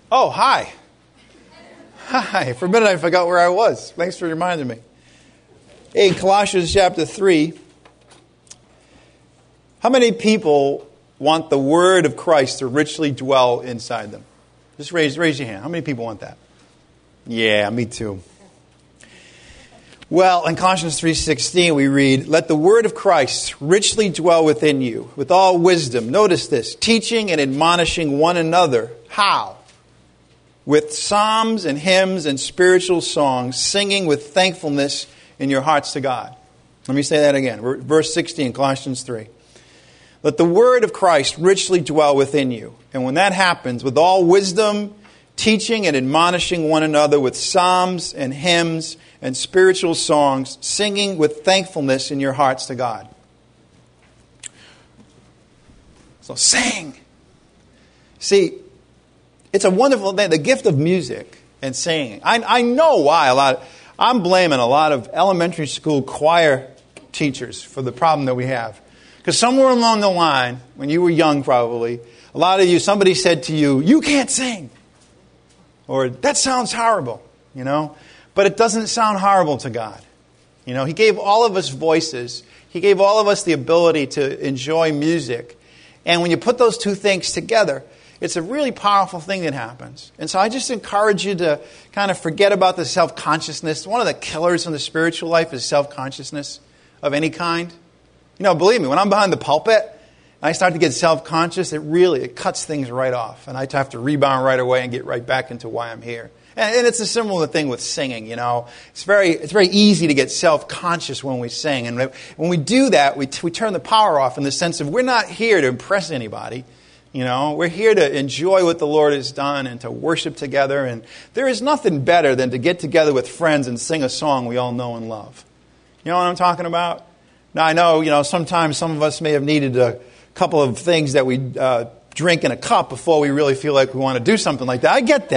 Oh, hi. Hi. For a minute I forgot where I was. Thanks for reminding me. Hey, Colossians chapter 3. How many people want the word of Christ to richly dwell inside them? Just raise your hand. How many people want that? Yeah, me too. Well, in Colossians 3:16 we read, "Let the word of Christ richly dwell within you, with all wisdom." Notice this, teaching and admonishing one another. How? With psalms and hymns and spiritual songs, singing with thankfulness in your hearts to God. Let me say that again. Verse 16, Colossians 3. Let the word of Christ richly dwell within you. And when that happens, with all wisdom, teaching and admonishing one another with psalms and hymns and spiritual songs, singing with thankfulness in your hearts to God. So sing. See, it's a wonderful thing, the gift of music and singing. I know why I'm blaming a lot of elementary school choir teachers for the problem that we have. Because somewhere along the line, when you were young probably, a lot of you, somebody said to you, "You can't sing." Or, "That sounds horrible," you know. But it doesn't sound horrible to God. You know, He gave all of us voices. He gave all of us the ability to enjoy music. And when you put those two things together, it's a really powerful thing that happens. And so I just encourage you to kind of forget about the self-consciousness. One of the killers in the spiritual life is self-consciousness of any kind. You know, believe me, when I'm behind the pulpit and I start to get self-conscious, it cuts things right off. And I have to rebound right away and get right back into why I'm here. And it's a similar thing with singing, you know. It's very easy to get self-conscious when we sing. And when we do that, we turn the power off in the sense of we're not here to impress anybody. You know, we're here to enjoy what the Lord has done and to worship together. And there is nothing better than to get together with friends and sing a song we all know and love. You know what I'm talking about? Now, I know, you know, sometimes some of us may have needed a couple of things that we drink in a cup before we really feel like we want to do something like that. I get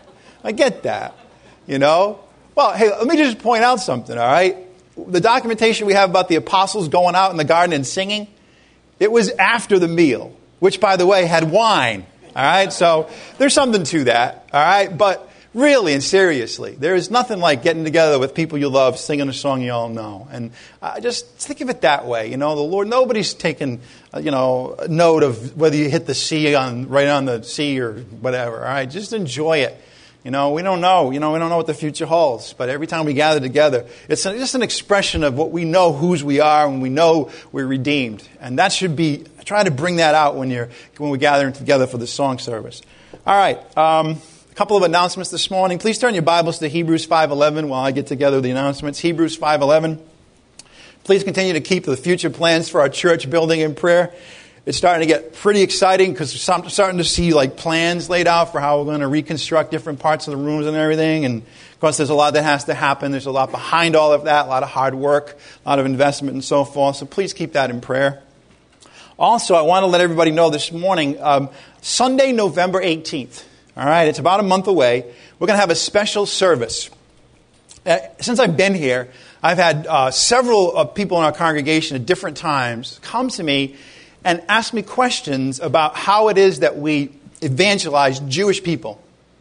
that, you know. Well, hey, let me just point out something, all right? The documentation we have about the apostles going out in the garden and singing, it was after the meal, which, by the way, had wine, all right? So there's something to that, all right? But really and seriously, there is nothing like getting together with people you love, singing a song you all know. And just think of it that way, you know. The Lord, nobody's taking, note of whether you hit the sea right on the sea or whatever, all right? Just enjoy it. You know, we don't know. You know, we don't know what the future holds. But every time we gather together, it's just an expression of what we know, whose we are, and we know we're redeemed. And that should be, try to bring that out when we gather together for the song service. All right, a couple of announcements this morning. Please turn your Bibles to Hebrews 5:11 while I get together the announcements. Hebrews 5:11. Please continue to keep the future plans for our church building in prayer. It's starting to get pretty exciting because we're starting to see like plans laid out for how we're going to reconstruct different parts of the rooms and everything. And of course, there's a lot that has to happen. There's a lot behind all of that, a lot of hard work, a lot of investment and so forth. So please keep that in prayer. Also, I want to let everybody know this morning, Sunday, November 18th. All right, it's about a month away. We're going to have a special service. Since I've been here, I've had several people in our congregation at different times come to me and ask me questions about how it is that we evangelize Jewish people.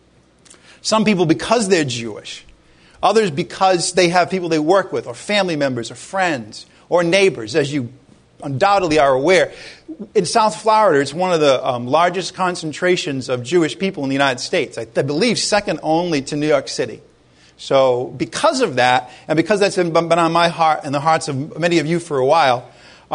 Some people because they're Jewish. Others because they have people they work with, or family members, or friends, or neighbors, as you undoubtedly are aware. In South Florida, it's one of the largest concentrations of Jewish people in the United States. I believe second only to New York City. So because of that, and because that's been on my heart and the hearts of many of you for a while,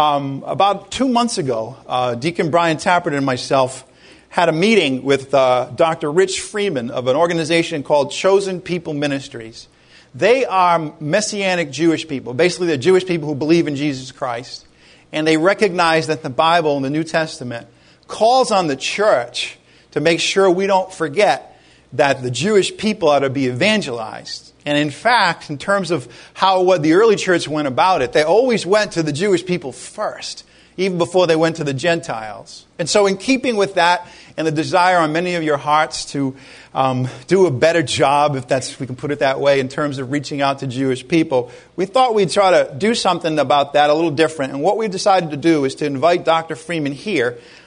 about 2 months ago, Deacon Brian Tappert and myself had a meeting with Dr. Rich Freeman of an organization called Chosen People Ministries. They are Messianic Jewish people. Basically, they're Jewish people who believe in Jesus Christ. And they recognize that the Bible in the New Testament calls on the church to make sure we don't forget that the Jewish people are to be evangelized. And in fact, in terms of what the early church went about it, they always went to the Jewish people first, even before they went to the Gentiles. And so in keeping with that and the desire on many of your hearts to do a better job, if we can put it that way, in terms of reaching out to Jewish people, we thought we'd try to do something about that a little different. And what we decided to do is to invite Dr. Freeman here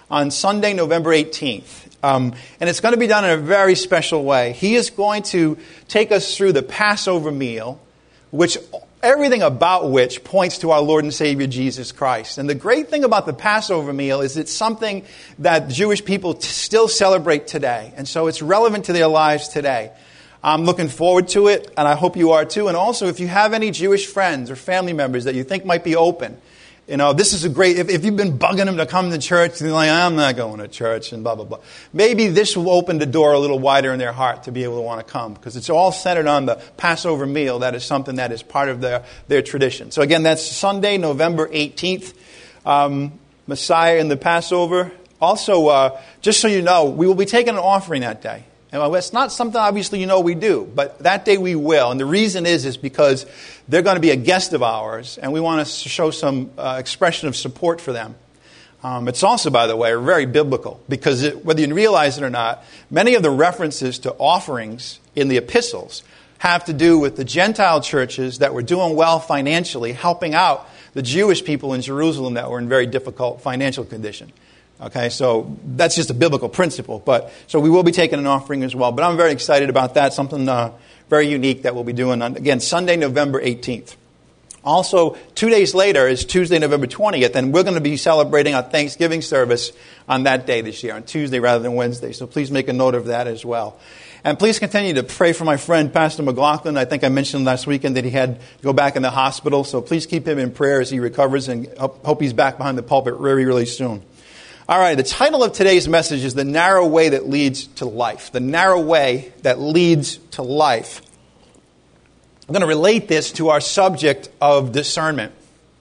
on Sunday, November 18th. And it's going to be done in a very special way. He is going to take us through the Passover meal, which everything about which points to our Lord and Savior Jesus Christ. And the great thing about the Passover meal is it's something that Jewish people still celebrate today. And so it's relevant to their lives today. I'm looking forward to it, and I hope you are too. And also, if you have any Jewish friends or family members that you think might be open, this is a great, if you've been bugging them to come to church, and they're like, I'm not going to church, and blah, blah, blah. Maybe this will open the door a little wider in their heart to be able to want to come, because it's all centered on the Passover meal. That is something that is part of their tradition. So again, that's Sunday, November 18th, Messiah in the Passover. Also, just so you know, we will be taking an offering that day. And it's not something, obviously, we do, but that day we will. And the reason is because they're going to be a guest of ours, and we want to show some expression of support for them. It's also, by the way, very biblical, because whether you realize it or not, many of the references to offerings in the epistles have to do with the Gentile churches that were doing well financially, helping out the Jewish people in Jerusalem that were in very difficult financial condition. Okay, so that's just a biblical principle. So we will be taking an offering as well. But I'm very excited about that, something very unique that we'll be doing on, again, Sunday, November 18th. Also, 2 days later is Tuesday, November 20th, and we're going to be celebrating our Thanksgiving service on that day this year, on Tuesday rather than Wednesday. So please make a note of that as well. And please continue to pray for my friend, Pastor McLaughlin. I think I mentioned last weekend that he had to go back in the hospital. So please keep him in prayer as he recovers, and hope he's back behind the pulpit really, really soon. All right, the title of today's message is The Narrow Way That Leads to Life. The narrow way that leads to life. I'm going to relate this to our subject of discernment.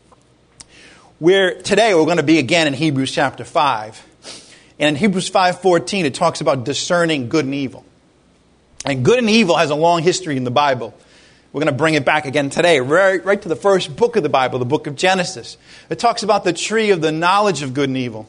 Today we're going to be again in Hebrews chapter 5. And in Hebrews 5:14 it talks about discerning good and evil. And good and evil has a long history in the Bible. We're going to bring it back again today, right to the first book of the Bible, the book of Genesis. It talks about the tree of the knowledge of good and evil.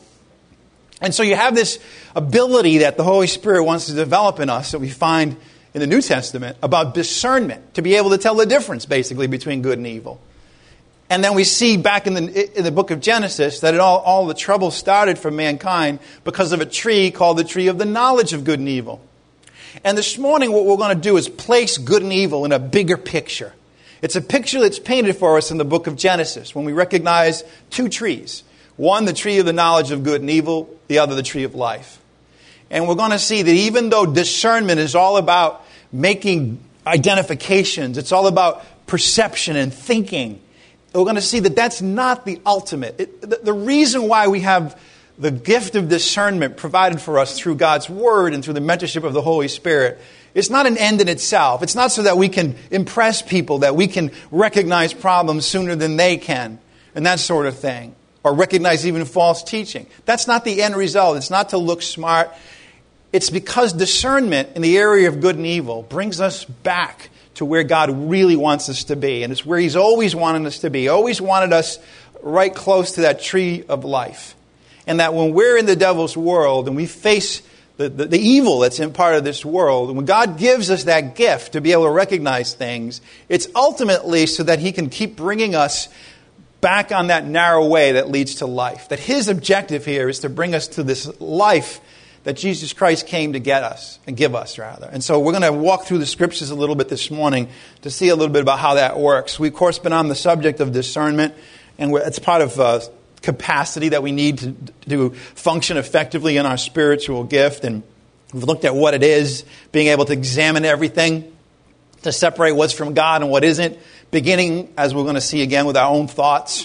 And so you have this ability that the Holy Spirit wants to develop in us that we find in the New Testament about discernment, to be able to tell the difference, basically, between good and evil. And then we see back in the book of Genesis that all the trouble started for mankind because of a tree called the tree of the knowledge of good and evil. And this morning what we're going to do is place good and evil in a bigger picture. It's a picture that's painted for us in the book of Genesis when we recognize two trees. One, the tree of the knowledge of good and evil. The other, the tree of life. And we're going to see that even though discernment is all about making identifications, it's all about perception and thinking, we're going to see that that's not the ultimate. The reason why we have the gift of discernment provided for us through God's Word and through the mentorship of the Holy Spirit, it's not an end in itself. It's not so that we can impress people, that we can recognize problems sooner than they can, and that sort of thing. Or recognize even false teaching. That's not the end result. It's not to look smart. It's because discernment in the area of good and evil brings us back to where God really wants us to be. And it's where He's always wanted us to be. Always wanted us right close to that tree of life. And that when we're in the devil's world and we face the evil that's in part of this world, and when God gives us that gift to be able to recognize things, it's ultimately so that He can keep bringing us back on that narrow way that leads to life. That His objective here is to bring us to this life that Jesus Christ came to get us, and give us rather. And so we're going to walk through the scriptures a little bit this morning to see a little bit about how that works. We've, of course, been on the subject of discernment, and it's part of capacity that we need to function effectively in our spiritual gift. And we've looked at what it is, being able to examine everything, to separate what's from God and what isn't, beginning, as we're going to see again, with our own thoughts.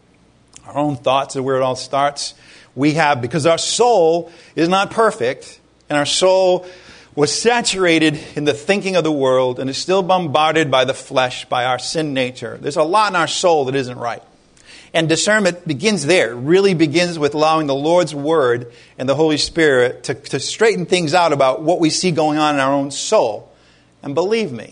Our own thoughts are where it all starts. Because our soul is not perfect, and our soul was saturated in the thinking of the world and is still bombarded by the flesh, by our sin nature. There's a lot in our soul that isn't right. And discernment begins there. It really begins with allowing the Lord's Word and the Holy Spirit to straighten things out about what we see going on in our own soul. And believe me,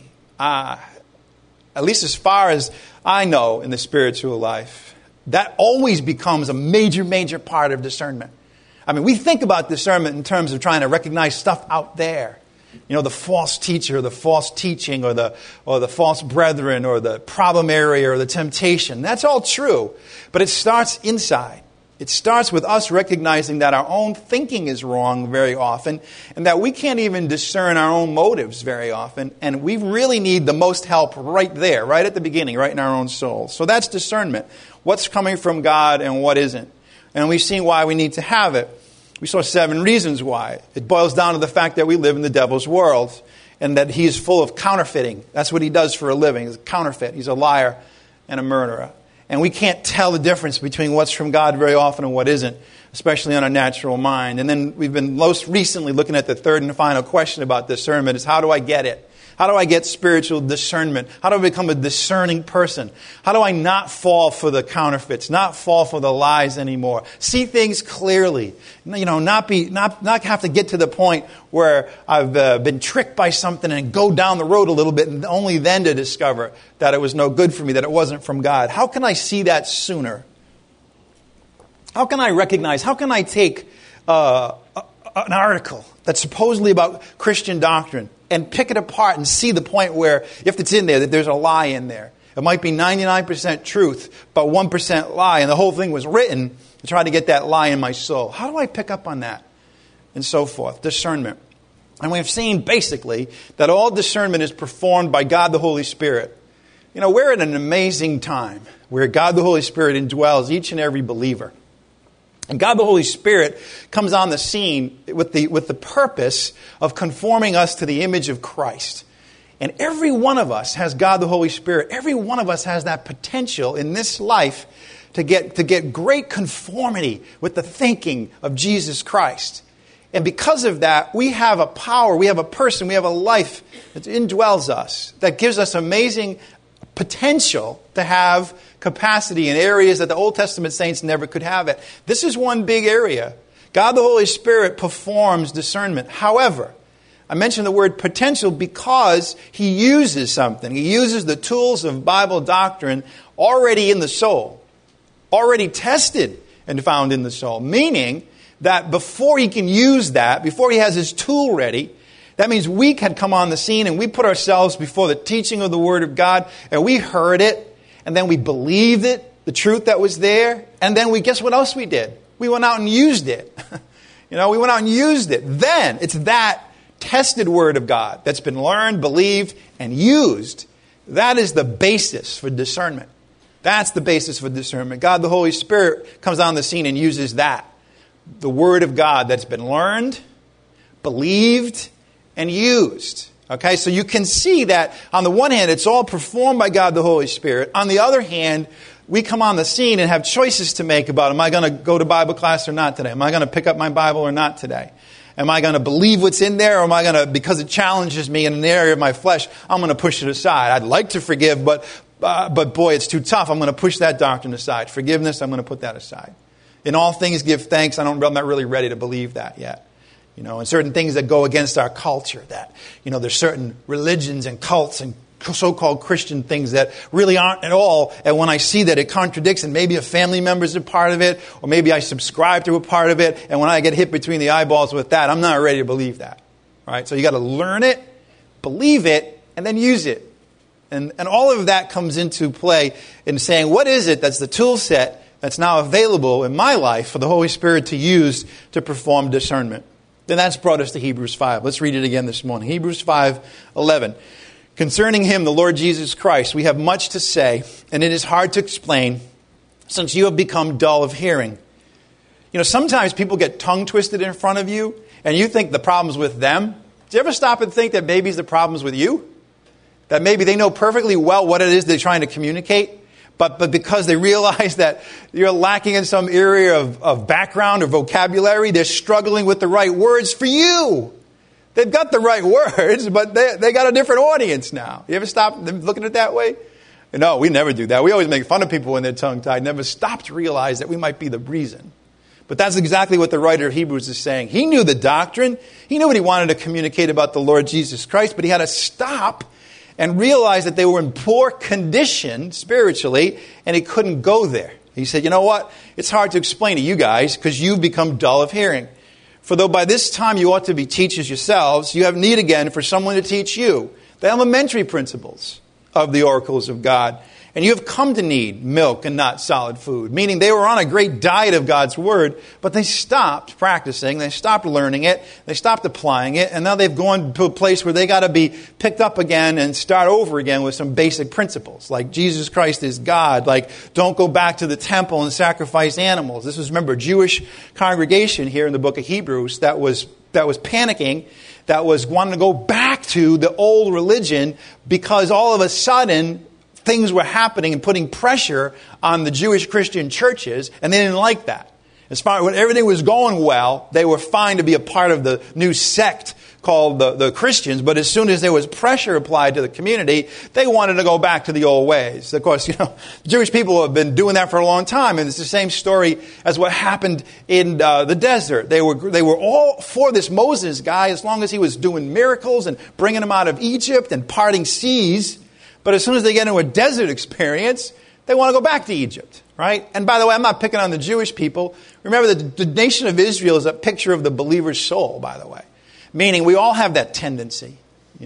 at least as far as I know in the spiritual life, that always becomes a major, major part of discernment. I mean, we think about discernment in terms of trying to recognize stuff out there. The false teacher, the false teaching, or the false brethren, or the problem area, or the temptation. That's all true. But it starts inside. It starts with us recognizing that our own thinking is wrong very often, and that we can't even discern our own motives very often, and we really need the most help right there, right at the beginning, right in our own soul. So that's discernment. What's coming from God and what isn't. And we've seen why we need to have it. We saw 7 reasons why. It boils down to the fact that we live in the devil's world, and that he is full of counterfeiting. That's what he does for a living. He's a counterfeit. He's a liar and a murderer. And we can't tell the difference between what's from God very often and what isn't, especially on a natural mind. And then we've been most recently looking at the third and final question about discernment is, how do I get it? How do I get spiritual discernment? How do I become a discerning person? How do I not fall for the counterfeits, not fall for the lies anymore? See things clearly. Not have to get to the point where I've been tricked by something and go down the road a little bit and only then to discover that it was no good for me, that it wasn't from God. How can I see that sooner? How can I recognize, how can I take an article that's supposedly about Christian doctrine and pick it apart and see the point where, if it's in there, that there's a lie in there. It might be 99% truth, but 1% lie, and the whole thing was written to try to get that lie in my soul. How do I pick up on that? And so forth. Discernment. And we've seen, basically, that all discernment is performed by God the Holy Spirit. We're in an amazing time where God the Holy Spirit indwells each and every believer. And God the Holy Spirit comes on the scene with the purpose of conforming us to the image of Christ. And every one of us has God the Holy Spirit. Every one of us has that potential in this life to get great conformity with the thinking of Jesus Christ. And because of that, we have a power, we have a person, we have a life that indwells us, that gives us amazing potential to have capacity in areas that the Old Testament saints never could have it. This is one big area. God the Holy Spirit performs discernment. However, I mentioned the word potential because He uses something. He uses the tools of Bible doctrine already in the soul, already tested and found in the soul. Meaning that before He can use that, before He has His tool ready, that means we can come on the scene and we put ourselves before the teaching of the Word of God, and we heard it, and then we believed it, the truth that was there, and then guess what else we did? We went out and used it. We went out and used it. Then it's that tested Word of God that's been learned, believed, and used. That is the basis for discernment. That's the basis for discernment. God, the Holy Spirit, comes on the scene and uses that. The Word of God that's been learned, believed, and used. Okay, so you can see that on the one hand, it's all performed by God the Holy Spirit. On the other hand, we come on the scene and have choices to make about, am I going to go to Bible class or not today? Am I going to pick up my Bible or not today? Am I going to believe what's in there, or am I going to, because it challenges me in an area of my flesh, I'm going to push it aside? I'd like to forgive, but boy, it's too tough. I'm going to push that doctrine aside. Forgiveness, I'm going to put that aside. In all things, give thanks. I'm not really ready to believe that yet. And certain things that go against our culture, that, there's certain religions and cults and so-called Christian things that really aren't at all. And when I see that it contradicts, and maybe a family member is a part of it, or maybe I subscribe to a part of it, and when I get hit between the eyeballs with that, I'm not ready to believe that. Right? So you got to learn it, believe it, and then use it. And all of that comes into play in saying, what is it that's the tool set that's now available in my life for the Holy Spirit to use to perform discernment? Then that's brought us to Hebrews 5. Let's read it again this morning. Hebrews 5:11. Concerning Him, the Lord Jesus Christ, we have much to say, and it is hard to explain, since you have become dull of hearing. Sometimes people get tongue twisted in front of you, and you think the problem's with them. Do you ever stop and think that maybe the problem's with you? That maybe they know perfectly well what it is they're trying to communicate, but because they realize that you're lacking in some area of background or vocabulary, they're struggling with the right words for you. They've got the right words, but they got a different audience now. You ever stop looking at it that way? No, we never do that. We always make fun of people when they're tongue-tied. Never stop to realize that we might be the reason. But that's exactly what the writer of Hebrews is saying. He knew the doctrine. He knew what he wanted to communicate about the Lord Jesus Christ, but he had to stop and realized that they were in poor condition spiritually, and he couldn't go there. He said, you know what? It's hard to explain to you guys because you've become dull of hearing. For though by this time you ought to be teachers yourselves, you have need again for someone to teach you the elementary principles of the oracles of God. And you have come to need milk and not solid food. Meaning they were on a great diet of God's Word, but they stopped practicing, they stopped learning it, they stopped applying it, and now they've gone to a place where they got to be picked up again and start over again with some basic principles. Like Jesus Christ is God, like don't go back to the temple and sacrifice animals. This was, remember, a Jewish congregation here in the book of Hebrews that was panicking, that was wanting to go back to the old religion because all of a sudden things were happening and putting pressure on the Jewish Christian churches, and they didn't like that. As far as when everything was going well, they were fine to be a part of the new sect called the Christians, but as soon as there was pressure applied to the community, they wanted to go back to the old ways. Of course, the Jewish people have been doing that for a long time, and it's the same story as what happened in the desert. They were all for this Moses guy as long as he was doing miracles and bringing them out of Egypt and parting seas. But as soon as they get into a desert experience, they want to go back to Egypt, right? And by the way, I'm not picking on the Jewish people. Remember, the nation of Israel is a picture of the believer's soul, by the way. Meaning we all have that tendency,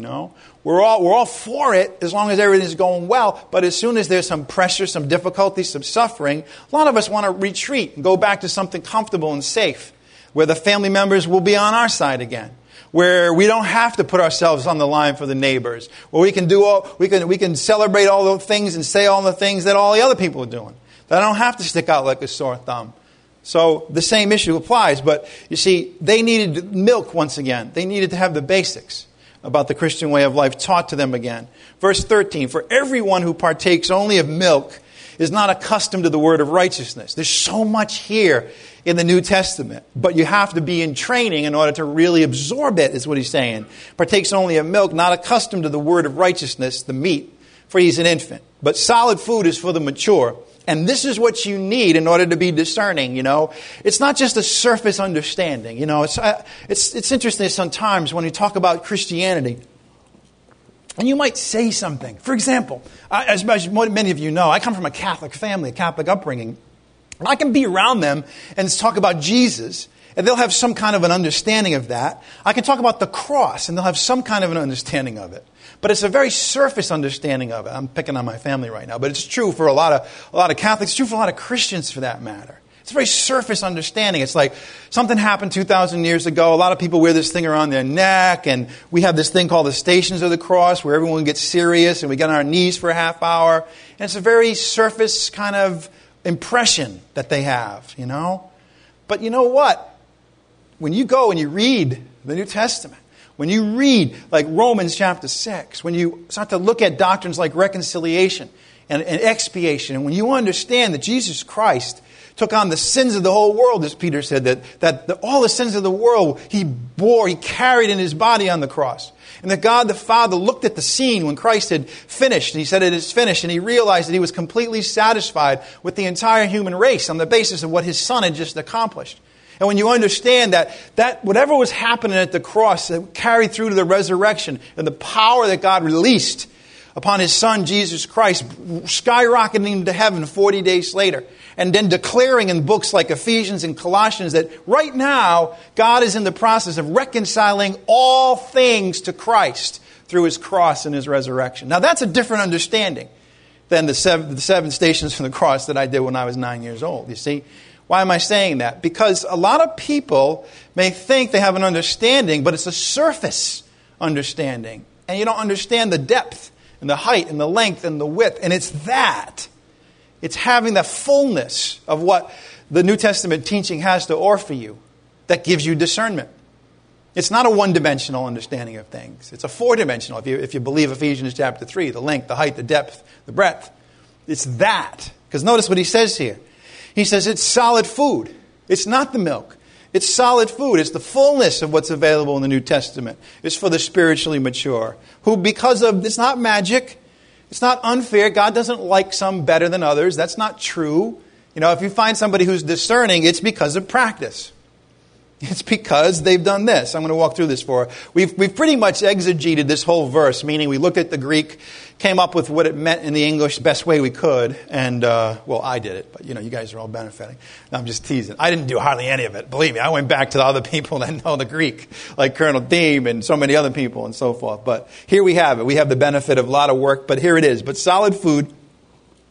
We're all for it as long as everything's going well. But as soon as there's some pressure, some difficulty, some suffering, a lot of us want to retreat and go back to something comfortable and safe, where the family members will be on our side again, where we don't have to put ourselves on the line for the neighbors, where we can celebrate all the things and say all the things that all the other people are doing. That I don't have to stick out like a sore thumb. So the same issue applies, but you see, they needed milk once again. They needed to have the basics about the Christian way of life taught to them again. Verse 13, for everyone who partakes only of milk is not accustomed to the word of righteousness. There's so much here in the New Testament, but you have to be in training in order to really absorb it, is what he's saying. Partakes only of milk, not accustomed to the word of righteousness, the meat, for he's an infant. But solid food is for the mature. And this is what you need in order to be discerning, It's not just a surface understanding, It's interesting sometimes when you talk about Christianity, and you might say something. For example, as many of you know, I come from a Catholic family, a Catholic upbringing. And I can be around them and talk about Jesus, and they'll have some kind of an understanding of that. I can talk about the cross, and they'll have some kind of an understanding of it. But it's a very surface understanding of it. I'm picking on my family right now, but it's true for a lot of Catholics. It's true for a lot of Christians, for that matter. It's a very surface understanding. It's like something happened 2,000 years ago. A lot of people wear this thing around their neck, and we have this thing called the Stations of the Cross, where everyone gets serious, and we get on our knees for a half hour. And it's a very surface kind of impression that they have, But you know what? When you go and you read the New Testament, when you read like Romans chapter 6, when you start to look at doctrines like reconciliation and expiation, and when you understand that Jesus Christ took on the sins of the whole world, as Peter said, that all the sins of the world he carried in his body on the cross. And that God the Father looked at the scene when Christ had finished, and he said it is finished, and he realized that he was completely satisfied with the entire human race on the basis of what his Son had just accomplished. And when you understand that whatever was happening at the cross that carried through to the resurrection, and the power that God released upon his Son, Jesus Christ, skyrocketing into heaven 40 days later, and then declaring in books like Ephesians and Colossians that right now, God is in the process of reconciling all things to Christ through his cross and his resurrection. Now, that's a different understanding than the seven stations from the cross that I did when I was 9 years old, you see. Why am I saying that? Because a lot of people may think they have an understanding, but it's a surface understanding. And you don't understand the depth and the height and the length and the width. And it's that. It's having the fullness of what the New Testament teaching has to offer you that gives you discernment. It's not a one-dimensional understanding of things. It's a four-dimensional, if you believe Ephesians chapter 3, the length, the height, the depth, the breadth. It's that. Because notice what he says here. He says it's solid food. It's not the milk. It's solid food. It's the fullness of what's available in the New Testament. It's for the spiritually mature. Who, because of, it's not magic. It's not unfair. God doesn't like some better than others. That's not true. If you find somebody who's discerning, it's because of practice. It's because they've done this. I'm going to walk through this for you. We've pretty much exegeted this whole verse, meaning we looked at the Greek, came up with what it meant in the English the best way we could, and, I did it, but, you guys are all benefiting. No, I'm just teasing. I didn't do hardly any of it. Believe me, I went back to the other people that know the Greek, like Colonel Deem and so many other people and so forth. But here we have it. We have the benefit of a lot of work, but here it is. But solid food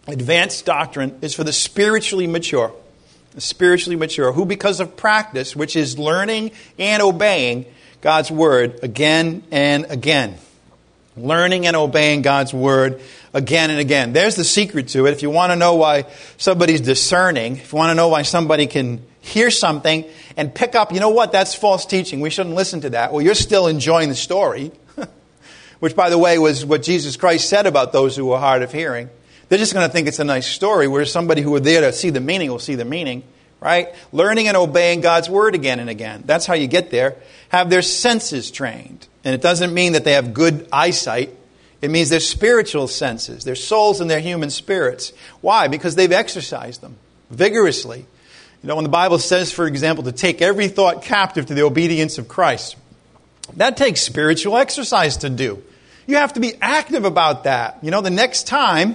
advanced doctrine is for the spiritually mature. The spiritually mature, who because of practice, which is learning and obeying God's word again and again. Learning and obeying God's word again and again. There's the secret to it. If you want to know why somebody's discerning, if you want to know why somebody can hear something and pick up, you know what, that's false teaching. We shouldn't listen to that. Well, you're still enjoying the story, which, by the way, was what Jesus Christ said about those who were hard of hearing. They're just going to think it's a nice story, whereas somebody who were there to see the meaning will see the meaning, right? Learning and obeying God's word again and again. That's how you get there. Have their senses trained. And it doesn't mean that they have good eyesight. It means their spiritual senses, their souls and their human spirits. Why? Because they've exercised them vigorously. You know, when the Bible says, for example, to take every thought captive to the obedience of Christ, that takes spiritual exercise to do. You have to be active about that. You know, the next time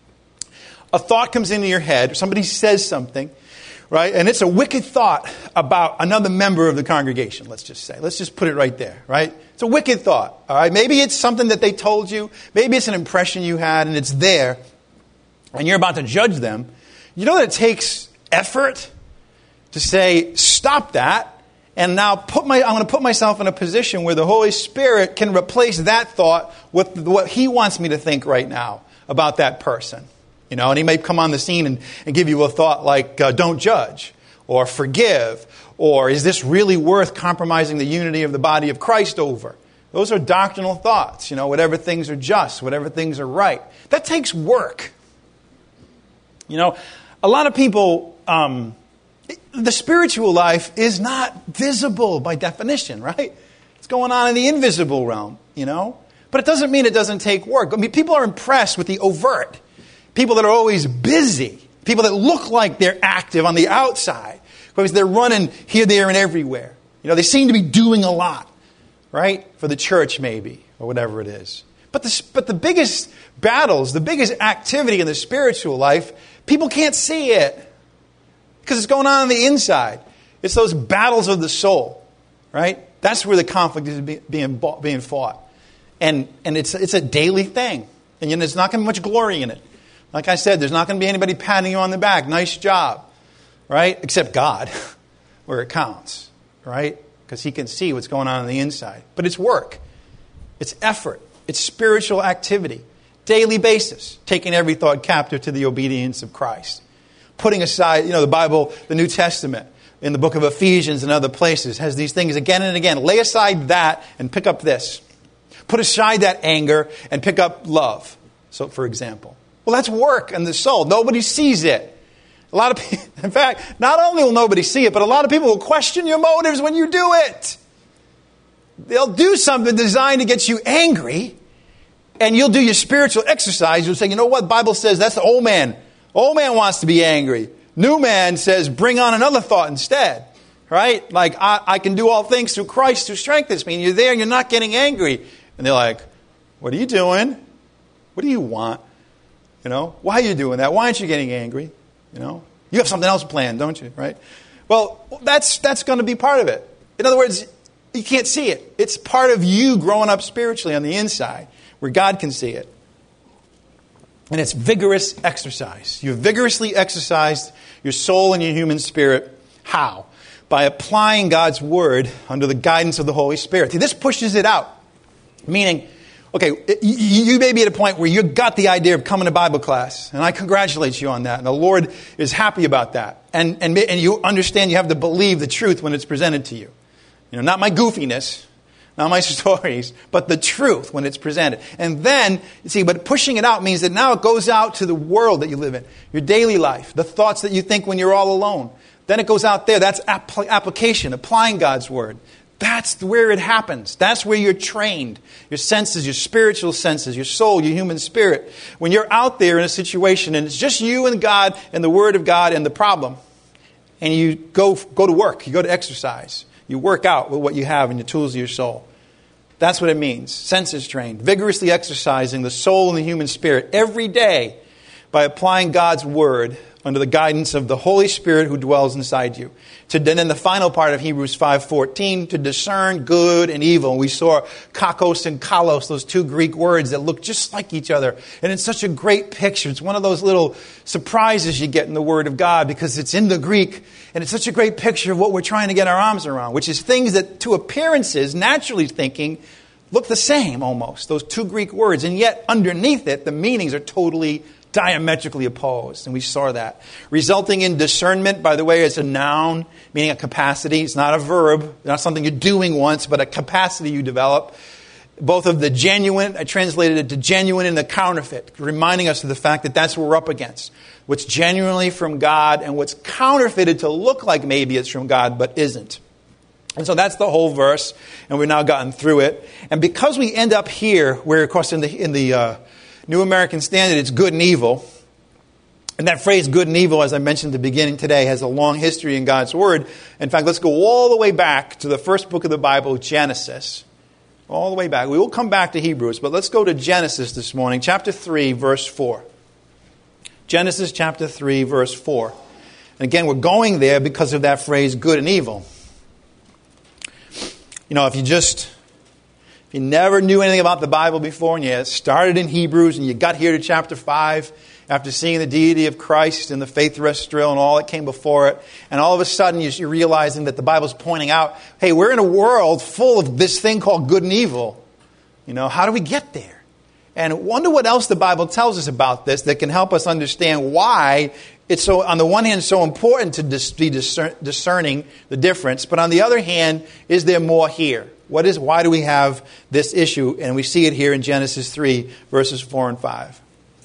a thought comes into your head, or somebody says something, right, and it's a wicked thought about another member of the congregation, let's just say. Let's just put it right there, right? It's a wicked thought, all right? Maybe it's something that they told you. Maybe it's an impression you had, and it's there, and you're about to judge them. You know that it takes effort to say, stop that, and now I'm going to put myself in a position where the Holy Spirit can replace that thought with what He wants me to think right now about that person. You know, and He may come on the scene and give you a thought like, don't judge, or forgive, or is this really worth compromising the unity of the body of Christ over? Those are doctrinal thoughts, you know, whatever things are just, whatever things are right. That takes work. You know, a lot of people, the spiritual life is not visible by definition, right? It's going on in the invisible realm, you know? But it doesn't mean it doesn't take work. I mean, people are impressed with the overt. People that are always busy. People that look like they're active on the outside. Because they're running here, there, and everywhere. You know, they seem to be doing a lot, right? For the church maybe, or whatever it is. But the biggest battles, the biggest activity in the spiritual life, people can't see it. Because it's going on the inside. It's those battles of the soul, right? That's where the conflict is being fought. And it's a daily thing. And you know, there's not going to be much glory in it. Like I said, there's not going to be anybody patting you on the back. Nice job, right? Except God, where it counts, right? Because He can see what's going on the inside. But it's work. It's effort. It's spiritual activity. Daily basis. Taking every thought captive to the obedience of Christ. Putting aside, you know, the Bible, the New Testament, in the book of Ephesians and other places, has these things again and again. Lay aside that and pick up this. Put aside that anger and pick up love. So, for example. Well, that's work in the soul. Nobody sees it. A lot of people, in fact, not only will nobody see it, but a lot of people will question your motives when you do it. They'll do something designed to get you angry, and you'll do your spiritual exercise. You'll say, you know what? The Bible says that's the old man. Old man wants to be angry. New man says, bring on another thought instead. Right? Like, I can do all things through Christ who strengthens me. And you're there and you're not getting angry. And they're like, what are you doing? What do you want? You know, why are you doing that? Why aren't you getting angry? You know, you have something else planned, don't you? Right? Well, that's going to be part of it. In other words, you can't see it. It's part of you growing up spiritually on the inside where God can see it. And it's vigorous exercise. You've vigorously exercised your soul and your human spirit. How? By applying God's word under the guidance of the Holy Spirit. See, this pushes it out. Meaning, okay, you may be at a point where you've got the idea of coming to Bible class, and I congratulate you on that, and the Lord is happy about that. And you understand you have to believe the truth when it's presented to you. You know, not my goofiness, not my stories, but the truth when it's presented. And then, you see, but pushing it out means that now it goes out to the world that you live in, your daily life, the thoughts that you think when you're all alone. Then it goes out there. That's application, applying God's word. That's where it happens. That's where you're trained. Your senses, your spiritual senses, your soul, your human spirit. When you're out there in a situation and it's just you and God and the Word of God and the problem, and you go to work, you go to exercise, you work out with what you have and the tools of your soul. That's what it means. Senses trained. Vigorously exercising the soul and the human spirit every day by applying God's Word under the guidance of the Holy Spirit who dwells inside you. Then in the final part of Hebrews 5:14, to discern good and evil. We saw kakos and kalos, those two Greek words that look just like each other. And it's such a great picture. It's one of those little surprises you get in the Word of God because it's in the Greek. And it's such a great picture of what we're trying to get our arms around, which is things that to appearances, naturally thinking, look the same almost. Those two Greek words. And yet underneath it, the meanings are totally diametrically opposed, and we saw that. Resulting in discernment, by the way, is a noun, meaning a capacity. It's not a verb, not something you're doing once, but a capacity you develop. Both of the genuine, I translated it to genuine, and the counterfeit, reminding us of the fact that that's what we're up against. What's genuinely from God and what's counterfeited to look like maybe it's from God, but isn't. And so that's the whole verse, and we've now gotten through it. And because we end up here, where of course in the New American Standard, it's good and evil. And that phrase, good and evil, as I mentioned at the beginning today, has a long history in God's Word. In fact, let's go all the way back to the first book of the Bible, Genesis. All the way back. We will come back to Hebrews, but let's go to Genesis this morning, chapter 3, verse 4. Genesis chapter 3, verse 4. And again, we're going there because of that phrase, good and evil. You know, if you never knew anything about the Bible before and you started in Hebrews and you got here to chapter 5 after seeing the deity of Christ and the faith rest drill and all that came before it, and all of a sudden you're realizing that the Bible's pointing out, hey, we're in a world full of this thing called good and evil. You know, how do we get there? And wonder what else the Bible tells us about this that can help us understand why it's so, on the one hand, so important to be discerning the difference, but on the other hand, is there more here? Why do we have this issue? And we see it here in Genesis 3, verses 4 and 5.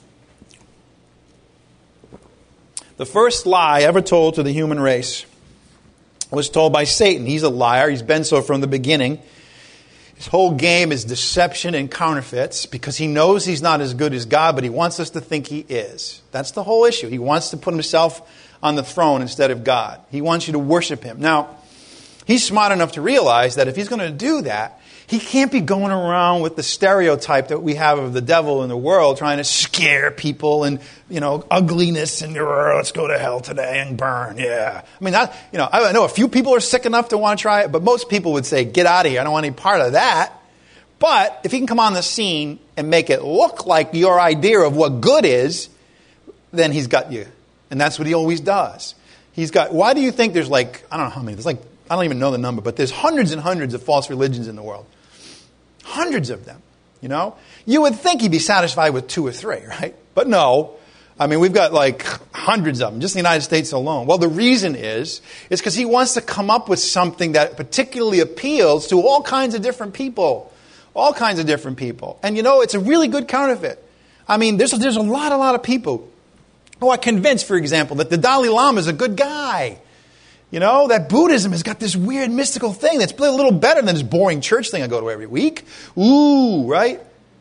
The first lie ever told to the human race was told by Satan. He's a liar. He's been so from the beginning. His whole game is deception and counterfeits because he knows he's not as good as God, but he wants us to think he is. That's the whole issue. He wants to put himself on the throne instead of God. He wants you to worship him. Now, he's smart enough to realize that if he's going to do that, he can't be going around with the stereotype that we have of the devil in the world, trying to scare people and, ugliness and let's go to hell today and burn. Yeah. I mean, I know a few people are sick enough to want to try it, but most people would say, get out of here. I don't want any part of that. But if he can come on the scene and make it look like your idea of what good is, then he's got you. And that's what he always does. Why do you think there's I don't know how many, I don't even know the number, but there's hundreds and hundreds of false religions in the world. Hundreds of them, You would think he'd be satisfied with 2 or 3, right? But no. I mean, we've got hundreds of them, just in the United States alone. Well, the reason is because he wants to come up with something that particularly appeals to all kinds of different people. All kinds of different people. And it's a really good counterfeit. I mean, there's a lot of people who are convinced, for example, that the Dalai Lama is a good guy. That Buddhism has got this weird mystical thing that's a little better than this boring church thing I go to every week. Ooh, right?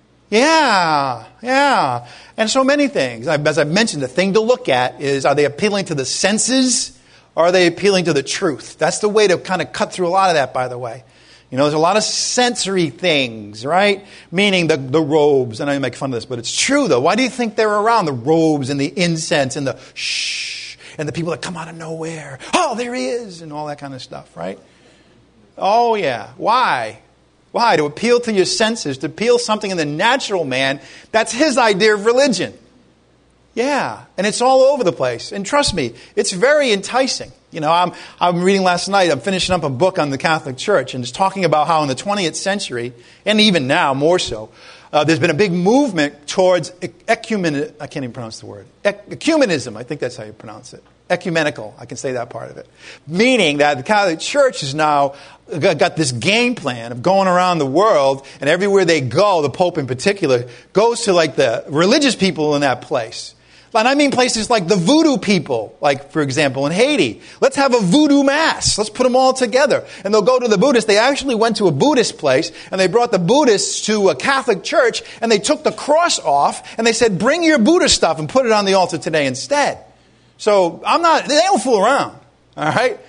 Yeah. And so many things. As I've mentioned, the thing to look at is, are they appealing to the senses or are they appealing to the truth? That's the way to kind of cut through a lot of that, by the way. There's a lot of sensory things, right? Meaning the robes. And I make fun of this, but it's true, though. Why do you think they're around? The robes and the incense and the shh. And the people that come out of nowhere. Oh, there he is. And all that kind of stuff, right? Oh, yeah. Why? Why? To appeal to your senses, to appeal something in the natural man. That's his idea of religion. Yeah. And it's all over the place. And trust me, it's very enticing. I'm reading last night, I'm finishing up a book on the Catholic Church, and it's talking about how in the 20th century, and even now more so, there's been a big movement towards ecumenism. I can't even pronounce the word. Ecumenism, I think that's how you pronounce it. Ecumenical, I can say that part of it. Meaning that the Catholic Church has now got this game plan of going around the world, and everywhere they go, the Pope in particular, goes to the religious people in that place. And I mean places like the voodoo people, for example, in Haiti. Let's have a voodoo mass. Let's put them all together. And they'll go to the Buddhists. They actually went to a Buddhist place, and they brought the Buddhists to a Catholic church, and they took the cross off, and they said, bring your Buddhist stuff and put it on the altar today instead. So they don't fool around, all right?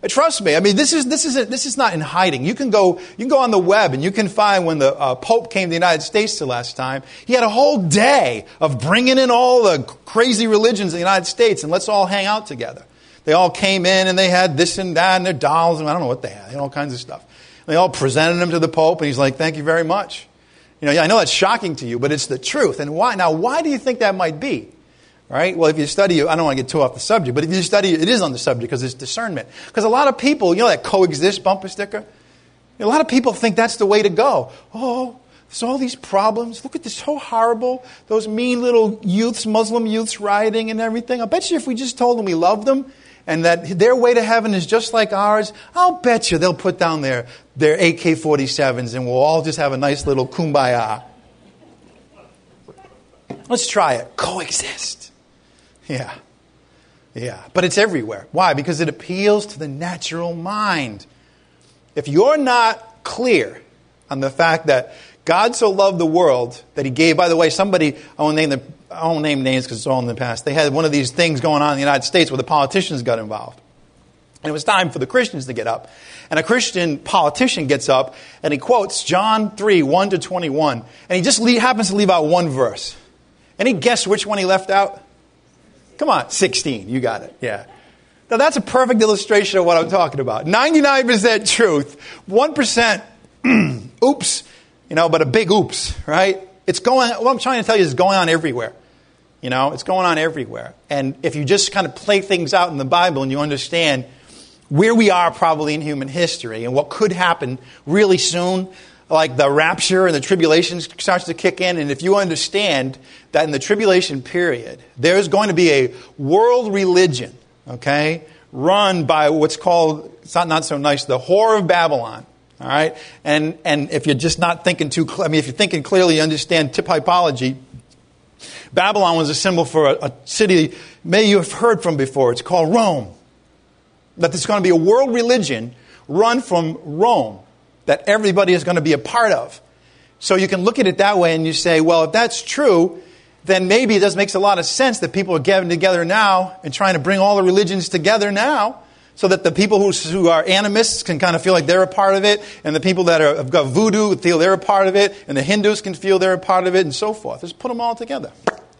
Trust me. I mean, this is not in hiding. You can go on the web and you can find when the Pope came to the United States the last time. He had a whole day of bringing in all the crazy religions in the United States and let's all hang out together. They all came in and they had this and that and their dolls and I don't know what they had. They had all kinds of stuff. They all presented them to the Pope and he's like, "Thank you very much." I know that's shocking to you, but it's the truth. And why? Now, why do you think that might be? Right? Well, if you study, I don't want to get too off the subject, but if you study, it is on the subject because it's discernment. Because a lot of people, that coexist bumper sticker? A lot of people think that's the way to go. Oh, there's all these problems. Look at this, so horrible. Those mean little youths, Muslim youths rioting and everything. I bet you if we just told them we love them and that their way to heaven is just like ours, I'll bet you they'll put down their AK-47s and we'll all just have a nice little kumbaya. Let's try it. Coexist. Yeah. But it's everywhere. Why? Because it appeals to the natural mind. If you're not clear on the fact that God so loved the world that he gave, by the way, somebody, I won't name names because it's all in the past. They had one of these things going on in the United States where the politicians got involved. And it was time for the Christians to get up. And a Christian politician gets up and he quotes John 3, 1 to 21. And he just happens to leave out one verse. Any guess which one he left out? Come on, 16. You got it. Yeah. Now that's a perfect illustration of what I'm talking about. 99% truth, 1% oops, but a big oops, right? What I'm trying to tell you is going on everywhere. It's going on everywhere. And if you just kind of play things out in the Bible and you understand where we are probably in human history and what could happen really soon, like the rapture and the tribulation starts to kick in. And if you understand that in the tribulation period, there's going to be a world religion, okay, run by what's called, it's not so nice, the whore of Babylon. All right? And if you're just not thinking if you're thinking clearly, you understand typology. Babylon was a symbol for a city maybe you have heard from before. It's called Rome. That there's going to be a world religion run from Rome that everybody is going to be a part of. So you can look at it that way and you say, well, if that's true, then maybe it makes a lot of sense that people are gathering together now and trying to bring all the religions together now so that the people who are animists can kind of feel like they're a part of it, and the people that have got voodoo feel they're a part of it, and the Hindus can feel they're a part of it, and so forth. Just put them all together.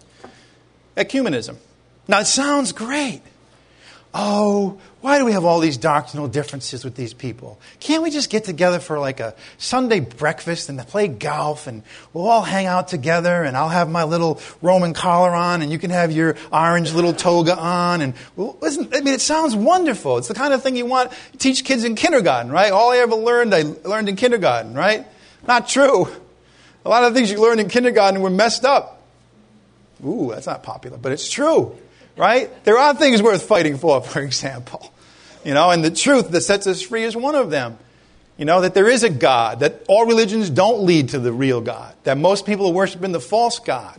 Ecumenism. Now, it sounds great. Oh, why do we have all these doctrinal differences with these people? Can't we just get together for like a Sunday breakfast and play golf and we'll all hang out together and I'll have my little Roman collar on and you can have your orange little toga on and it sounds wonderful. It's the kind of thing you want to teach kids in kindergarten, right? All I learned in kindergarten, right? Not true. A lot of the things you learned in kindergarten were messed up. Ooh, that's not popular, but it's true. Right? There are things worth fighting for example. And the truth that sets us free is one of them. That there is a God, that all religions don't lead to the real God, that most people are worshiping the false God.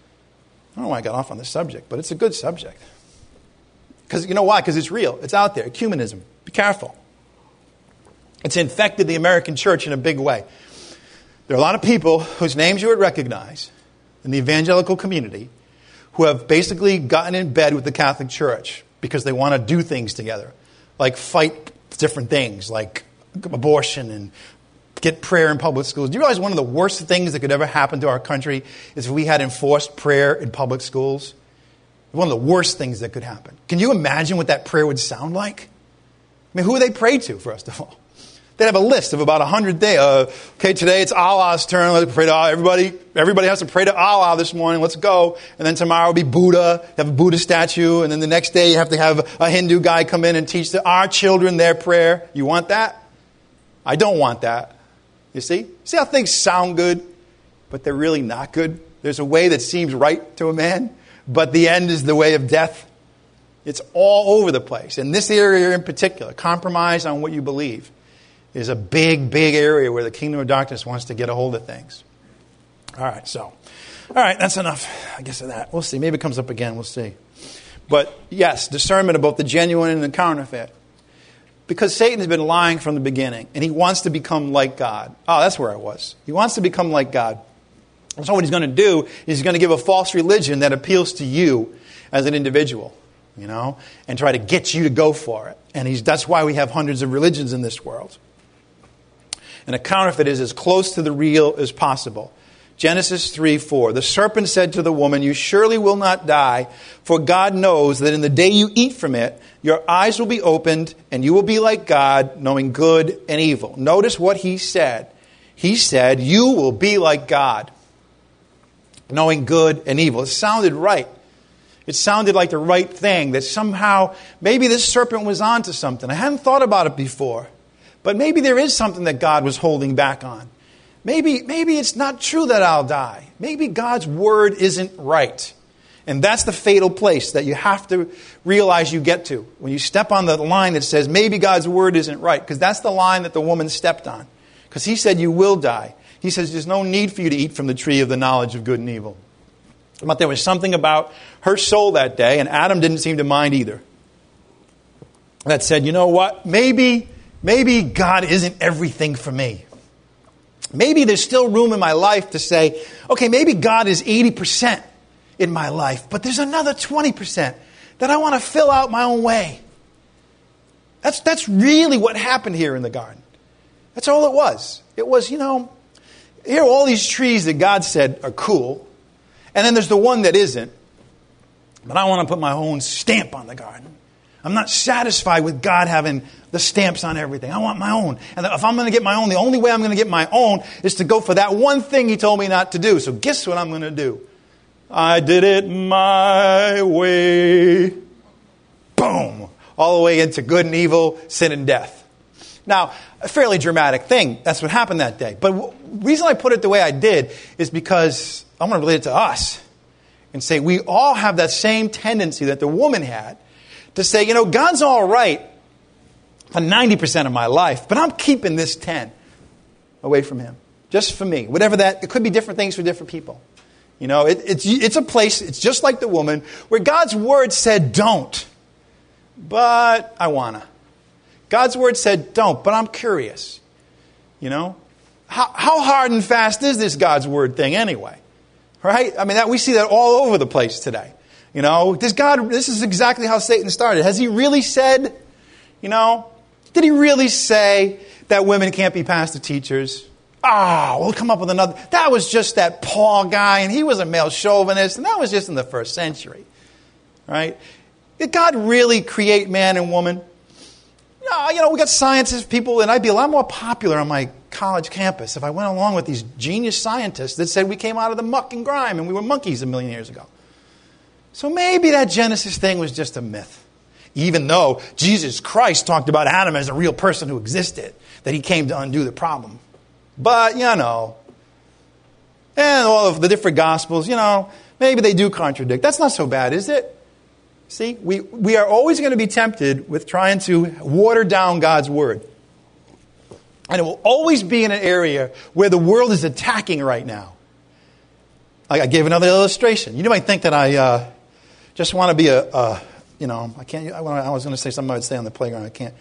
I don't know why I got off on this subject, but it's a good subject. Because you know why? Because it's real. It's out there. Ecumenism. Be careful. It's infected the American church in a big way. There are a lot of people whose names you would recognize in the evangelical community who have basically gotten in bed with the Catholic Church because they want to do things together, like fight different things, like abortion and get prayer in public schools. Do you realize one of the worst things that could ever happen to our country is if we had enforced prayer in public schools? One of the worst things that could happen. Can you imagine what that prayer would sound like? I mean, who would they pray to, first of all? They'd have a list of about 100 days. Okay, today it's Allah's turn. Let's pray to Allah. Everybody has to pray to Allah this morning. Let's go. And then tomorrow will be Buddha. You have a Buddha statue. And then the next day you have to have a Hindu guy come in and teach our children their prayer. You want that? I don't want that. You see? See how things sound good, but they're really not good? There's a way that seems right to a man, but the end is the way of death. It's all over the place. In this area in particular, compromise on what you believe is a big, big area where the kingdom of darkness wants to get a hold of things. All right, that's enough, I guess, of that. We'll see. Maybe it comes up again. We'll see. But yes, discernment about the genuine and the counterfeit. Because Satan has been lying from the beginning, and he wants to become like God. Oh, that's where I was. He wants to become like God. And so what he's going to do is he's going to give a false religion that appeals to you as an individual. and try to get you to go for it. And that's why we have hundreds of religions in this world. And a counterfeit is as close to the real as possible. Genesis 3:4. The serpent said to the woman, "You surely will not die, for God knows that in the day you eat from it, your eyes will be opened, and you will be like God, knowing good and evil." Notice what he said. He said, "You will be like God, knowing good and evil." It sounded right. It sounded like the right thing, that somehow, maybe this serpent was onto something. I hadn't thought about it before. But maybe there is something that God was holding back on. Maybe it's not true that I'll die. Maybe God's word isn't right. And that's the fatal place that you have to realize you get to. When you step on the line that says, maybe God's word isn't right. Because that's the line that the woman stepped on. Because he said, you will die. He says, there's no need for you to eat from the tree of the knowledge of good and evil. But there was something about her soul that day, and Adam didn't seem to mind either, that said, you know what? Maybe God isn't everything for me. Maybe there's still room in my life to say, okay, maybe God is 80% in my life, but there's another 20% that I want to fill out my own way. That's really what happened here in the garden. That's all it was. It was, here are all these trees that God said are cool, and then there's the one that isn't, but I want to put my own stamp on the garden. I'm not satisfied with God having the stamps on everything. I want my own. And if I'm going to get my own, the only way I'm going to get my own is to go for that one thing he told me not to do. So guess what I'm going to do? I did it my way. Boom. All the way into good and evil, sin and death. Now, a fairly dramatic thing. That's what happened that day. But the reason I put it the way I did is because I want to relate it to us and say we all have that same tendency that the woman had to say, God's all right for 90% of my life, but I'm keeping this 10 away from him, just for me. Whatever that, it could be different things for different people. It's a place, it's just like the woman, where God's word said don't, but I wanna. God's word said don't, but I'm curious. How hard and fast is this God's word thing anyway? Right? I mean, we see that all over the place today. This is exactly how Satan started. Has he really said, did he really say that women can't be pastor teachers? We'll come up with another. That was just that Paul guy, and he was a male chauvinist, and that was just in the first century. Right? Did God really create man and woman? No, we got scientists, people, and I'd be a lot more popular on my college campus if I went along with these genius scientists that said we came out of the muck and grime and we were monkeys a million years ago. So maybe that Genesis thing was just a myth. Even though Jesus Christ talked about Adam as a real person who existed, that he came to undo the problem. But, and all of the different Gospels, maybe they do contradict. That's not so bad, is it? See, we are always going to be tempted with trying to water down God's word. And it will always be in an area where the world is attacking right now. I gave another illustration. You might think that I just want to be I can't. I was going to say something I would say on the playground. I can't.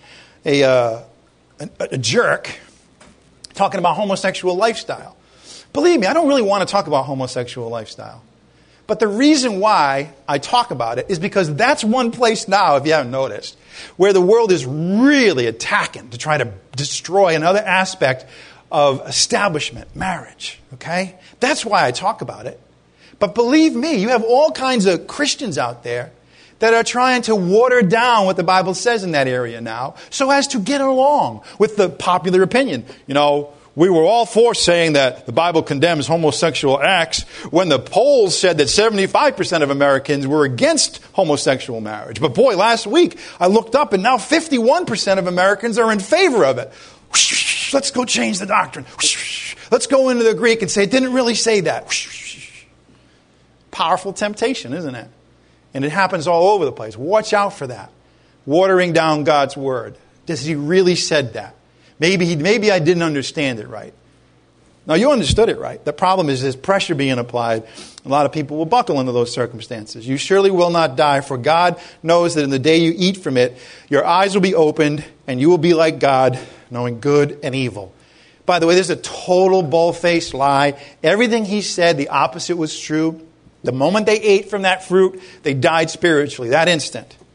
A jerk talking about homosexual lifestyle. Believe me, I don't really want to talk about homosexual lifestyle. But the reason why I talk about it is because that's one place now, if you haven't noticed, where the world is really attacking to try to destroy another aspect of establishment, marriage. Okay? That's why I talk about it. But believe me, you have all kinds of Christians out there that are trying to water down what the Bible says in that area now so as to get along with the popular opinion. We were all for saying that the Bible condemns homosexual acts when the polls said that 75% of Americans were against homosexual marriage. But boy, last week I looked up and now 51% of Americans are in favor of it. Let's go change the doctrine. Let's go into the Greek and say it didn't really say that. Powerful temptation, isn't it? And it happens all over the place. Watch out for that. Watering down God's word. Does he really said that? Maybe I didn't understand it right. Now, you understood it right. The problem is there's pressure being applied. A lot of people will buckle under those circumstances. You surely will not die, for God knows that in the day you eat from it, your eyes will be opened, and you will be like God, knowing good and evil. By the way, this is a total bull-faced lie. Everything he said, the opposite was true. The moment they ate from that fruit, they died spiritually, that instant.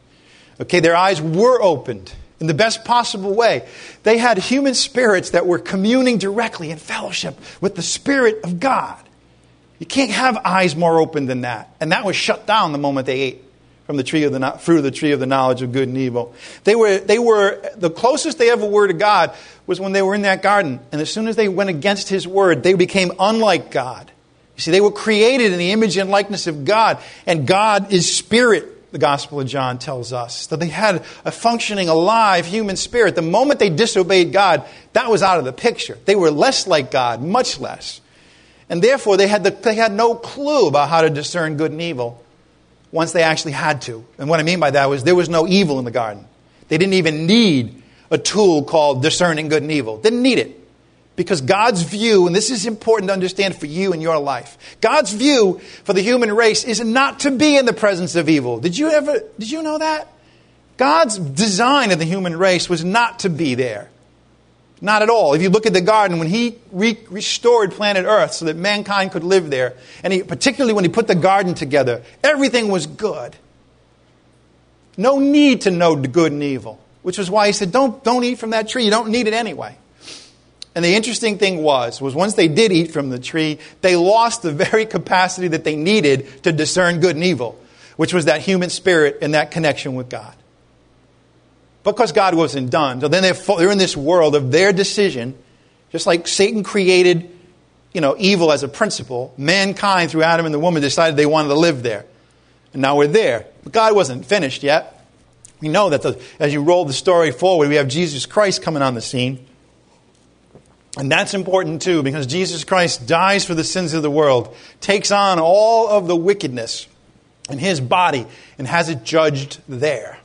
Okay, their eyes were opened in the best possible way. They had human spirits that were communing directly in fellowship with the Spirit of God. You can't have eyes more open than that. And that was shut down the moment they ate from the tree of the fruit of the tree of the knowledge of good and evil. They were the closest they ever were to God was when they were in that garden. And as soon as they went against His word, they became unlike God. You see, they were created in the image and likeness of God. And God is spirit, the Gospel of John tells us. So they had a functioning, alive human spirit. The moment they disobeyed God, that was out of the picture. They were less like God, much less. And therefore, they had no clue about how to discern good and evil once they actually had to. And what I mean by that was there was no evil in the garden. They didn't even need a tool called discerning good and evil. Didn't need it. Because God's view, and this is important to understand for you in your life, God's view for the human race is not to be in the presence of evil. Did you know that? God's design of the human race was not to be there. Not at all. If you look at the garden, when He restored planet Earth so that mankind could live there, and particularly when He put the garden together, everything was good. No need to know the good and evil, which was why He said, don't eat from that tree. You don't need it anyway. And the interesting thing was once they did eat from the tree, they lost the very capacity that they needed to discern good and evil, which was that human spirit and that connection with God. Because God wasn't done. So then they're in this world of their decision, just like Satan created, evil as a principle. Mankind, through Adam and the woman, decided they wanted to live there. And now we're there. But God wasn't finished yet. We know that as you roll the story forward, we have Jesus Christ coming on the scene. And that's important too, because Jesus Christ dies for the sins of the world, takes on all of the wickedness in His body, and has it judged there.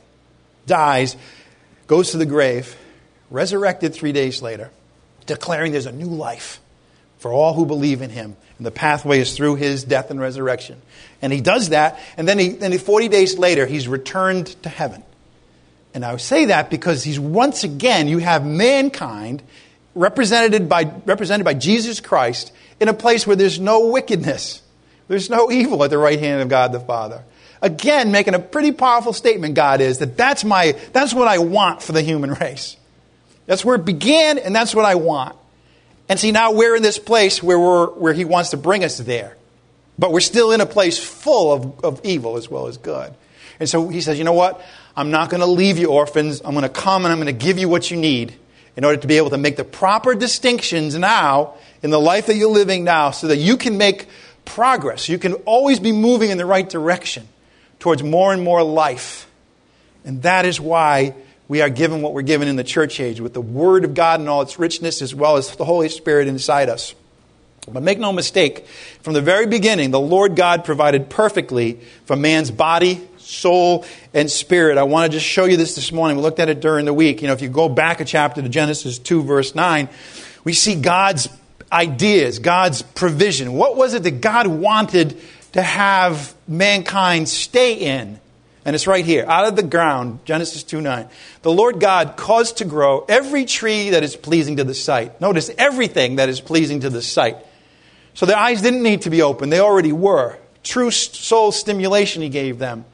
Dies, goes to the grave, resurrected 3 days later, declaring there's a new life for all who believe in Him. And the pathway is through His death and resurrection. And He does that, and then 40 days later, He's returned to heaven. And I say that because He's once again, you have mankind represented by Jesus Christ in a place where there's no wickedness. There's no evil at the right hand of God the Father. Again, making a pretty powerful statement, God is, that's what I want for the human race. That's where it began, and that's what I want. And see, now we're in this place where He wants to bring us there. But we're still in a place full of evil as well as good. And so He says, you know what? I'm not going to leave you orphans. I'm going to come and I'm going to give you what you need in order to be able to make the proper distinctions now in the life that you're living now so that you can make progress. You can always be moving in the right direction towards more and more life. And that is why we are given what we're given in the church age, with the Word of God and all its richness, as well as the Holy Spirit inside us. But make no mistake, from the very beginning, the Lord God provided perfectly for man's body, soul, and spirit. I want to just show you this morning. We looked at it during the week. If you go back a chapter to Genesis 2, verse 9, we see God's ideas, God's provision. What was it that God wanted to have mankind stay in? And it's right here, out of the ground, Genesis 2:9. The Lord God caused to grow every tree that is pleasing to the sight. Notice, everything that is pleasing to the sight. So their eyes didn't need to be open. They already were. True soul stimulation He gave them.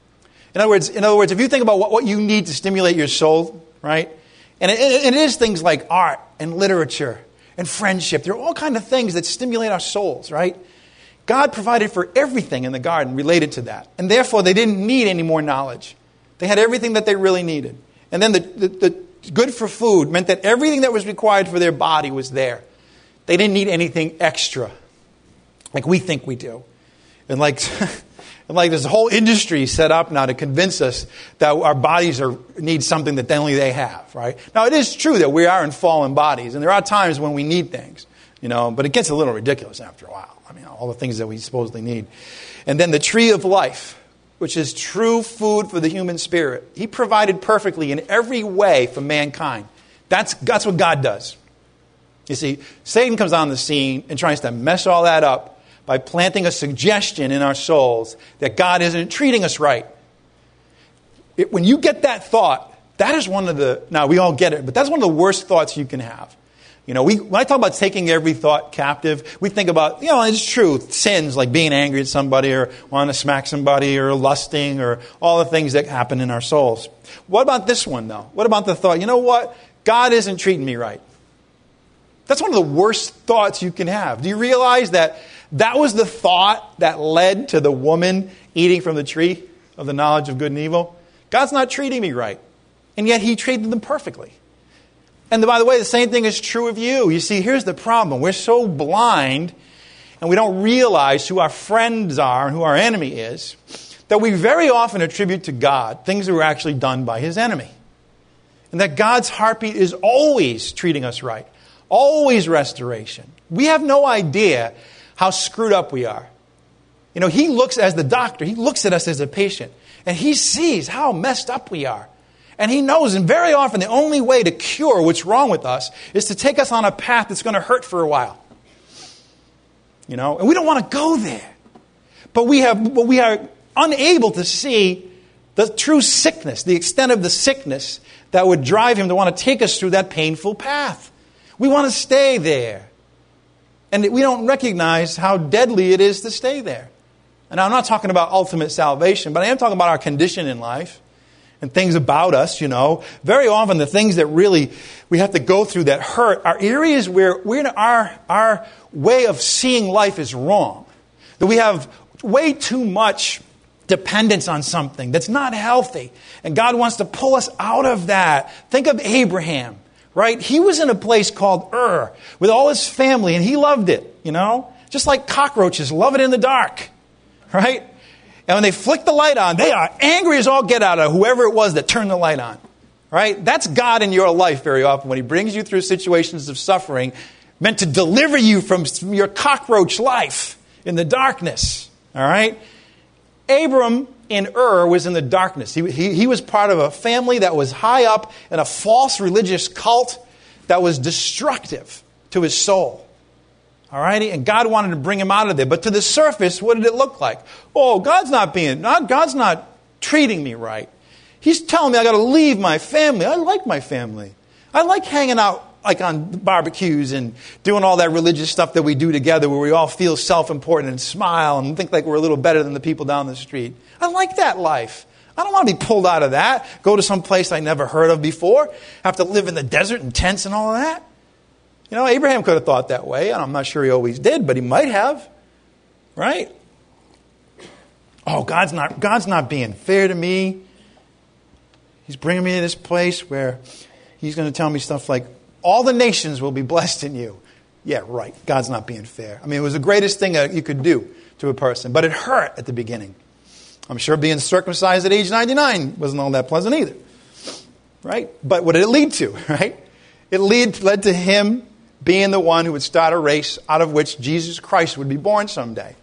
In other words, if you think about what you need to stimulate your soul, right? And it is things like art and literature and friendship. There are all kinds of things that stimulate our souls, right? God provided for everything in the garden related to that. And therefore, they didn't need any more knowledge. They had everything that they really needed. And then the good for food meant that everything that was required for their body was there. They didn't need anything extra, like we think we do. And like there's a whole industry set up now to convince us that our bodies need something that only they have, right? Now, it is true that we are in fallen bodies, and there are times when we need things, but it gets a little ridiculous after a while. All the things that we supposedly need. And then the tree of life, which is true food for the human spirit. He provided perfectly in every way for mankind. That's what God does. You see, Satan comes on the scene and tries to mess all that up by planting a suggestion in our souls that God isn't treating us right. When you get that thought, that is one of the, now we all get it, but that's one of the worst thoughts you can have. When I talk about taking every thought captive, we think about, it's true, sins like being angry at somebody or wanting to smack somebody or lusting or all the things that happen in our souls. What about this one, though? What about the thought, God isn't treating me right? That's one of the worst thoughts you can have. Do you realize that was the thought that led to the woman eating from the tree of the knowledge of good and evil? God's not treating me right. And yet He treated them perfectly. And by the way, the same thing is true of you. You see, here's the problem. We're so blind and we don't realize who our friends are and who our enemy is that we very often attribute to God things that were actually done by His enemy. And that God's heartbeat is always treating us right. Always restoration. We have no idea how screwed up we are. He looks as the doctor. He looks at us as a patient. And He sees how messed up we are. And He knows, and very often the only way to cure what's wrong with us is to take us on a path that's going to hurt for a while. And we don't want to go there. But we are unable to see the true sickness, the extent of the sickness that would drive Him to want to take us through that painful path. We want to stay there. And we don't recognize how deadly it is to stay there. And I'm not talking about ultimate salvation, but I am talking about our condition in life. And things about us, Very often the things that really we have to go through that hurt are areas where our way of seeing life is wrong. That we have way too much dependence on something that's not healthy. And God wants to pull us out of that. Think of Abraham, right? He was in a place called Ur with all his family and he loved it, Just like cockroaches love it in the dark, right? And when they flick the light on, they are angry as all get out of whoever it was that turned the light on. Right? That's God in your life very often when He brings you through situations of suffering meant to deliver you from your cockroach life in the darkness. All right? Abram in Ur was in the darkness. He was part of a family that was high up in a false religious cult that was destructive to his soul. All righty? And God wanted to bring him out of there. But to the surface, what did it look like? Oh, God's not treating me right. He's telling me I got to leave my family. I like my family. I like hanging out like on barbecues and doing all that religious stuff that we do together where we all feel self-important and smile and think like we're a little better than the people down the street. I like that life. I don't want to be pulled out of that, go to some place I never heard of before, have to live in the desert in tents and all of that. Abraham could have thought that way, and I'm not sure he always did, but he might have. Right? Oh, God's not being fair to me. He's bringing me to this place where He's going to tell me stuff like, all the nations will be blessed in you. Yeah, right. God's not being fair. I mean, it was the greatest thing that you could do to a person, but it hurt at the beginning. I'm sure being circumcised at age 99 wasn't all that pleasant either. Right? But what did it lead to? Right? It led to Him being the one who would start a race out of which Jesus Christ would be born someday.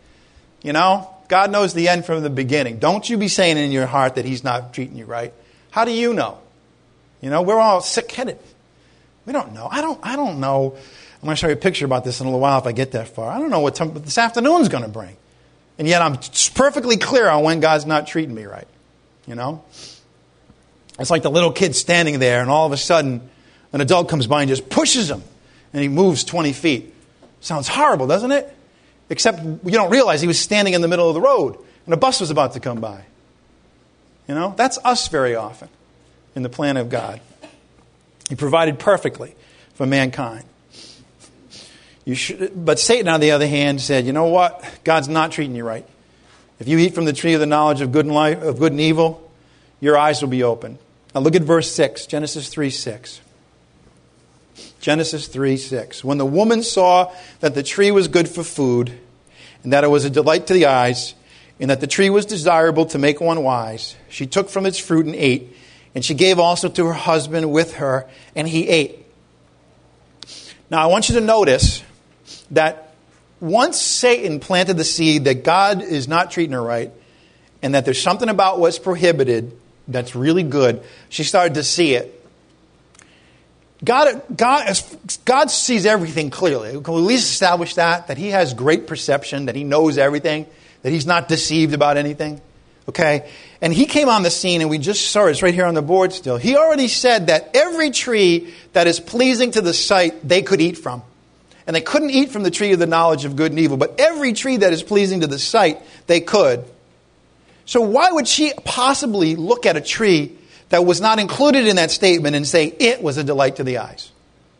God knows the end from the beginning. Don't you be saying in your heart that He's not treating you right. How do you know? We're all sick-headed. We don't know. I don't know. I'm going to show you a picture about this in a little while if I get that far. I don't know what this afternoon's going to bring. And yet I'm perfectly clear on when God's not treating me right. It's like the little kid standing there and all of a sudden an adult comes by and just pushes him. And he moves 20 feet. Sounds horrible, doesn't it? Except you don't realize he was standing in the middle of the road and a bus was about to come by. That's us very often in the plan of God. He provided perfectly for mankind. But Satan, on the other hand, said, you know what? God's not treating you right. If you eat from the tree of the knowledge of good and evil, your eyes will be open. Now look at verse 6, Genesis 3:6. Genesis 3:6. When the woman saw that the tree was good for food, and that it was a delight to the eyes, and that the tree was desirable to make one wise, she took from its fruit and ate, and she gave also to her husband with her, and he ate. Now I want you to notice that once Satan planted the seed that God is not treating her right, and that there's something about what's prohibited that's really good, she started to see it. God sees everything clearly. Can we at least establish that He has great perception, that He knows everything, that He's not deceived about anything? Okay? And he came on the scene, and we just saw it. It's right here on the board still. He already said that every tree that is pleasing to the sight, they could eat from. And they couldn't eat from the tree of the knowledge of good and evil. But every tree that is pleasing to the sight, they could. So why would she possibly look at a tree that was not included in that statement and say it was a delight to the eyes?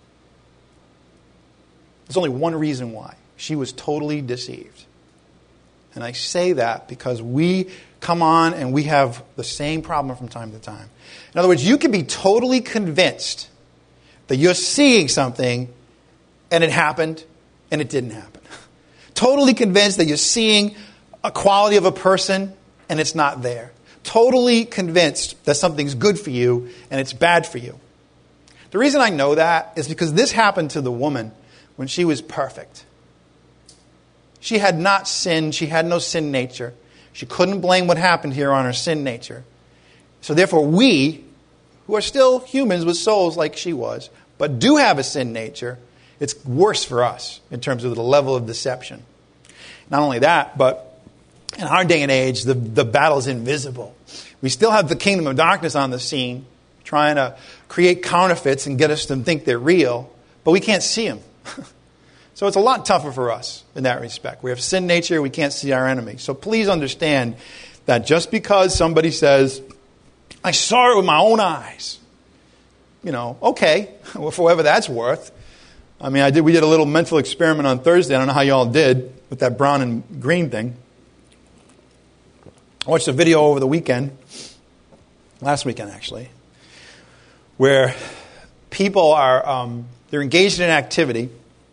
There's only one reason why. She was totally deceived. And I say that because we come on and we have the same problem from time to time. In other words, you can be totally convinced that you're seeing something and it happened and it didn't happen. Totally convinced that you're seeing a quality of a person and it's not there. Totally convinced that something's good for you and it's bad for you. The reason I know that is because this happened to the woman when she was perfect. She had not sinned. She had no sin nature. She couldn't blame what happened here on her sin nature. So therefore we, who are still humans with souls like she was, but do have a sin nature, it's worse for us in terms of the level of deception. Not only that, but in our day and age, the battle's invisible. We still have the kingdom of darkness on the scene, trying to create counterfeits and get us to think they're real, but we can't see them. So it's a lot tougher for us in that respect. We have sin nature, we can't see our enemy. So please understand that just because somebody says, I saw it with my own eyes, okay, well, for whatever that's worth. I mean, we did a little mental experiment on Thursday. I don't know how y'all did with that brown and green thing. I watched a video over the weekend, last weekend actually, where people are, they're engaged in an activity,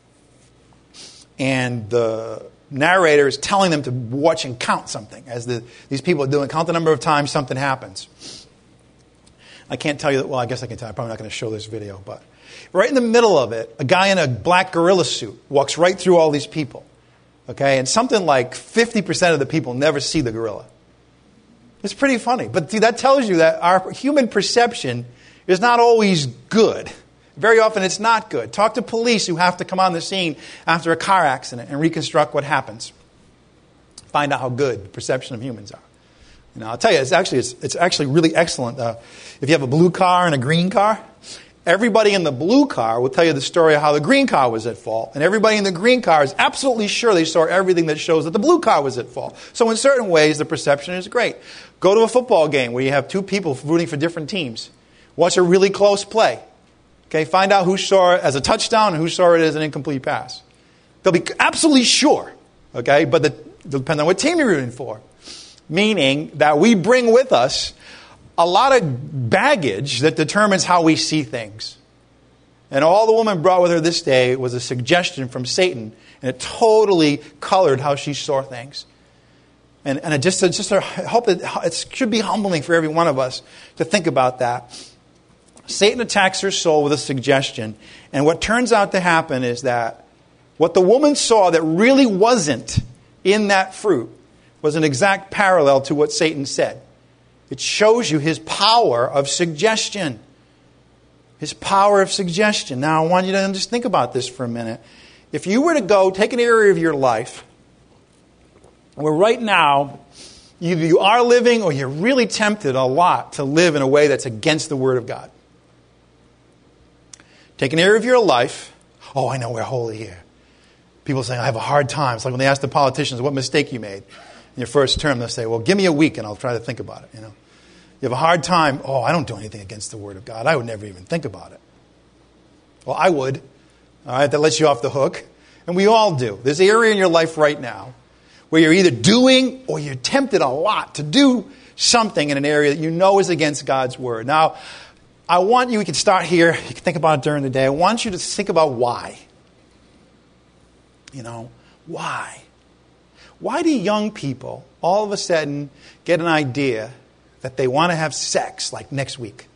and the narrator is telling them to watch and count something. As these people are doing, count the number of times something happens. I can't tell you that, well, I guess I can tell you. I'm probably not going to show this video. But right in the middle of it, a guy in a black gorilla suit walks right through all these people. Okay? And something like 50% of the people never see the gorilla. It's pretty funny. But see, that tells you that our human perception is not always good. Very often it's not good. Talk to police who have to come on the scene after a car accident and reconstruct what happens. Find out how good the perception of humans are. I'll tell you, it's actually really excellent. If you have a blue car and a green car, everybody in the blue car will tell you the story of how the green car was at fault. And everybody in the green car is absolutely sure they saw everything that shows that the blue car was at fault. So in certain ways, the perception is great. Go to a football game where you have two people rooting for different teams. Watch a really close play. Okay, find out who saw it as a touchdown and who saw it as an incomplete pass. They'll be absolutely sure, okay, but it'll depend on what team you're rooting for. Meaning that we bring with us a lot of baggage that determines how we see things. And all the woman brought with her this day was a suggestion from Satan, and it totally colored how she saw things. And I hope that it should be humbling for every one of us to think about that. Satan attacks her soul with a suggestion. And what turns out to happen is that what the woman saw that really wasn't in that fruit was an exact parallel to what Satan said. It shows you his power of suggestion. His power of suggestion. Now, I want you to just think about this for a minute. If you were to go, take an area of your life where right now either you are living or you're really tempted a lot to live in a way that's against the Word of God. Take an area of your life. Oh, I know we're holy here. People saying, I have a hard time. It's like when they ask the politicians what mistake you made in your first term, they'll say, well, give me a week and I'll try to think about it. You have a hard time. Oh, I don't do anything against the Word of God. I would never even think about it. Well, I would. All right, that lets you off the hook. And we all do. There's an area in your life right now where you're either doing or you're tempted a lot to do something in an area that you know is against God's Word. Now, I want you can start here. You can think about it during the day. I want you to think about why. Why? Why do young people all of a sudden get an idea that they want to have sex like next week?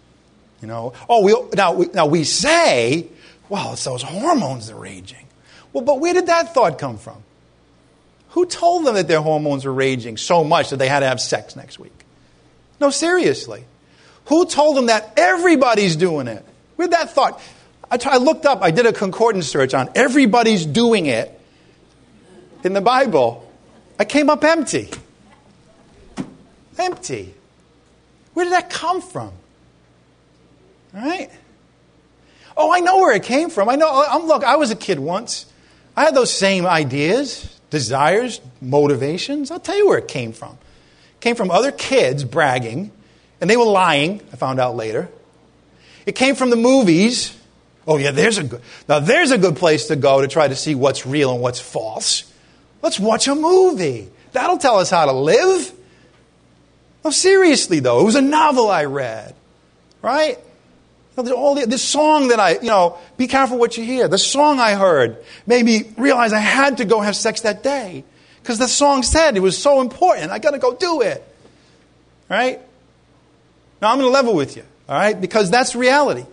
Now we say, well, it's those hormones that are raging. Well, but where did that thought come from? Who told them that their hormones were raging so much that they had to have sex next week? No, seriously. Who told them that everybody's doing it? Where'd that thought? I looked up, I did a concordance search on everybody's doing it in the Bible. I came up empty. Empty. Where did that come from? All right? Oh, I know where it came from. Look, I was a kid once. I had those same ideas, desires, motivations. I'll tell you where it came from. It came from other kids bragging, and they were lying, I found out later. It came from the movies. Oh, yeah, there's a good place to go to try to see what's real and what's false. Let's watch a movie. That'll tell us how to live. No, seriously, though, it was a novel I read, right? This song that be careful what you hear. The song I heard made me realize I had to go have sex that day because the song said it was so important. I got to go do it, right? Now, I'm going to level with you, all right, because that's reality.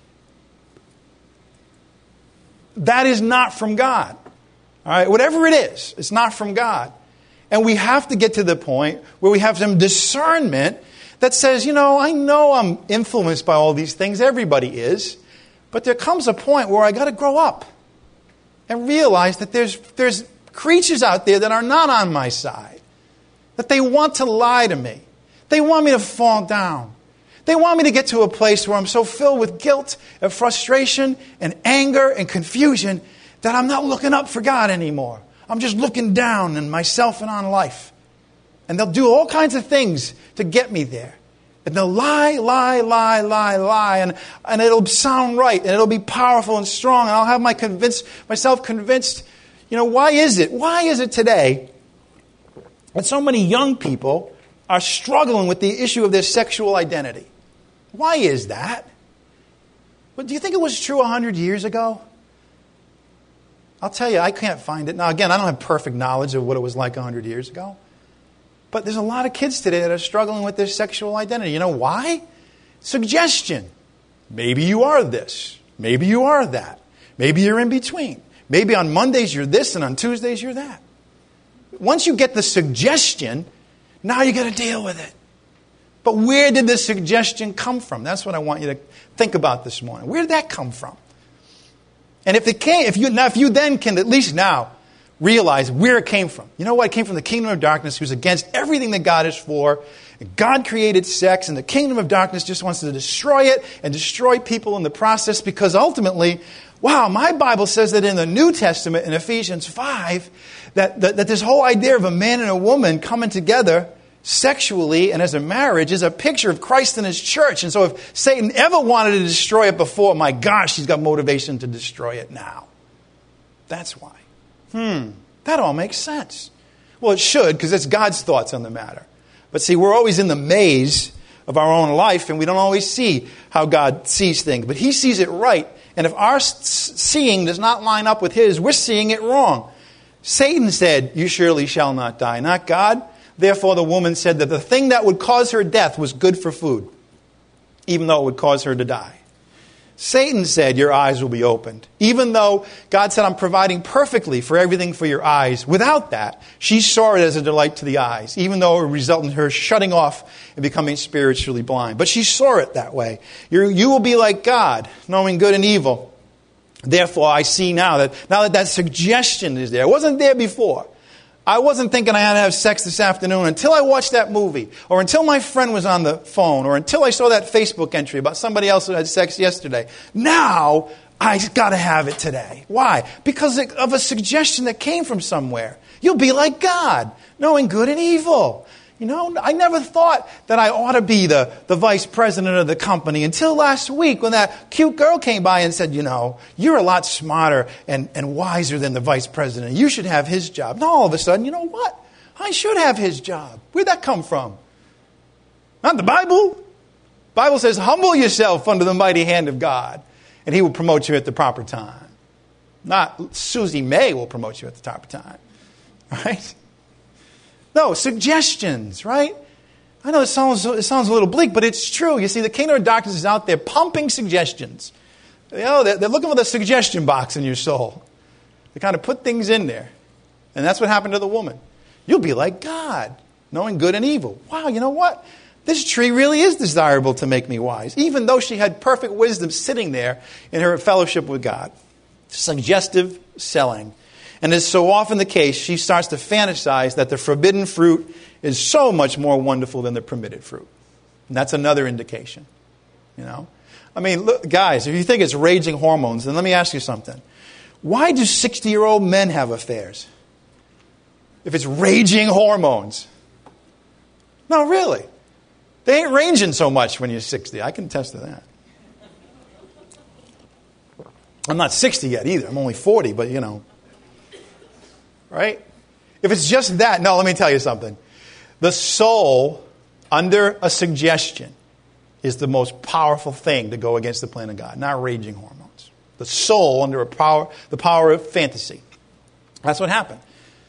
That is not from God, all right? Whatever it is, it's not from God. And we have to get to the point where we have some discernment that says, I know I'm influenced by all these things. Everybody is. But there comes a point where I got to grow up and realize that there's creatures out there that are not on my side. That they want to lie to me. They want me to fall down. They want me to get to a place where I'm so filled with guilt and frustration and anger and confusion that I'm not looking up for God anymore. I'm just looking down on myself and on life. And they'll do all kinds of things to get me there. And they'll lie, and it'll sound right, and it'll be powerful and strong, and I'll have myself convinced. Why is it today that so many young people are struggling with the issue of their sexual identity? Why is that? But do you think it was true 100 years ago? I'll tell you, I can't find it. Now, again, I don't have perfect knowledge of what it was like 100 years ago. But there's a lot of kids today that are struggling with their sexual identity. You know why? Suggestion. Maybe you are this. Maybe you are that. Maybe you're in between. Maybe on Mondays you're this and on Tuesdays you're that. Once you get the suggestion, now you got to deal with it. But where did the suggestion come from? That's what I want you to think about this morning. Where did that come from? And if you then can at least now realize where it came from. You know what? It came from the kingdom of darkness, who's against everything that God is for. And God created sex, and the kingdom of darkness just wants to destroy it and destroy people in the process because ultimately, my Bible says that in the New Testament, in Ephesians 5, that this whole idea of a man and a woman coming together sexually and as a marriage is a picture of Christ and His church. And so if Satan ever wanted to destroy it before, my gosh, he's got motivation to destroy it now. That's why. That all makes sense. Well, it should, because it's God's thoughts on the matter. But see, we're always in the maze of our own life, and we don't always see how God sees things. But He sees it right. And if our seeing does not line up with His, we're seeing it wrong. Satan said, "You surely shall not die," not God. Therefore, the woman said that the thing that would cause her death was good for food, even though it would cause her to die. Satan said, "Your eyes will be opened." Even though God said, "I'm providing perfectly for everything for your eyes." Without that, she saw it as a delight to the eyes, even though it would result in her shutting off and becoming spiritually blind. But she saw it that way. You will be like God, knowing good and evil. Therefore, I see now that suggestion is there. It wasn't there before. I wasn't thinking I had to have sex this afternoon until I watched that movie, or until my friend was on the phone, or until I saw that Facebook entry about somebody else who had sex yesterday. Now, I got to have it today. Why? Because of a suggestion that came from somewhere. You'll be like God, knowing good and evil. I never thought that I ought to be the vice president of the company until last week when that cute girl came by and said, you're a lot smarter and wiser than the vice president. You should have his job. And all of a sudden, you know what? I should have his job. Where'd that come from? Not the Bible. The Bible says, humble yourself under the mighty hand of God, and He will promote you at the proper time. Not Susie May will promote you at the proper time. Right? No, suggestions, right? I know it sounds a little bleak, but it's true. You see, the kingdom of darkness is out there pumping suggestions. They're looking for the suggestion box in your soul. They kind of put things in there. And that's what happened to the woman. You'll be like God, knowing good and evil. Wow, you know what? This tree really is desirable to make me wise, even though she had perfect wisdom sitting there in her fellowship with God. Suggestive selling. And as so often the case, she starts to fantasize that the forbidden fruit is so much more wonderful than the permitted fruit. And that's another indication. I mean, look, guys, if you think it's raging hormones, then let me ask you something. Why do 60-year-old men have affairs? If it's raging hormones. No, really. They ain't ranging so much when you're 60. I can attest to that. I'm not 60 yet either. I'm only 40, but Right? If it's just that, no, let me tell you something. The soul, under a suggestion, is the most powerful thing to go against the plan of God, not raging hormones. The soul under the power of fantasy. That's what happened.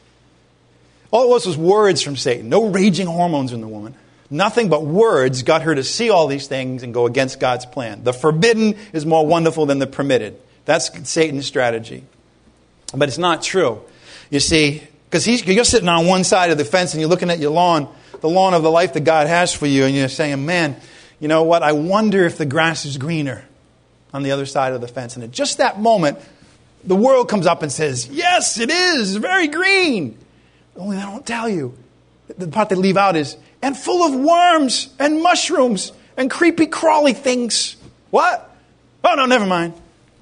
All it was words from Satan. No raging hormones in the woman. Nothing but words got her to see all these things and go against God's plan. The forbidden is more wonderful than the permitted. That's Satan's strategy. But it's not true. You see, because you're sitting on one side of the fence and you're looking at your lawn, the lawn of the life that God has for you, and you're saying, man, you know what? I wonder if the grass is greener on the other side of the fence. And at just that moment, the world comes up and says, yes, it is very green. Only they don't tell you. The part they leave out is, and full of worms and mushrooms and creepy crawly things. What? Oh, no, never mind.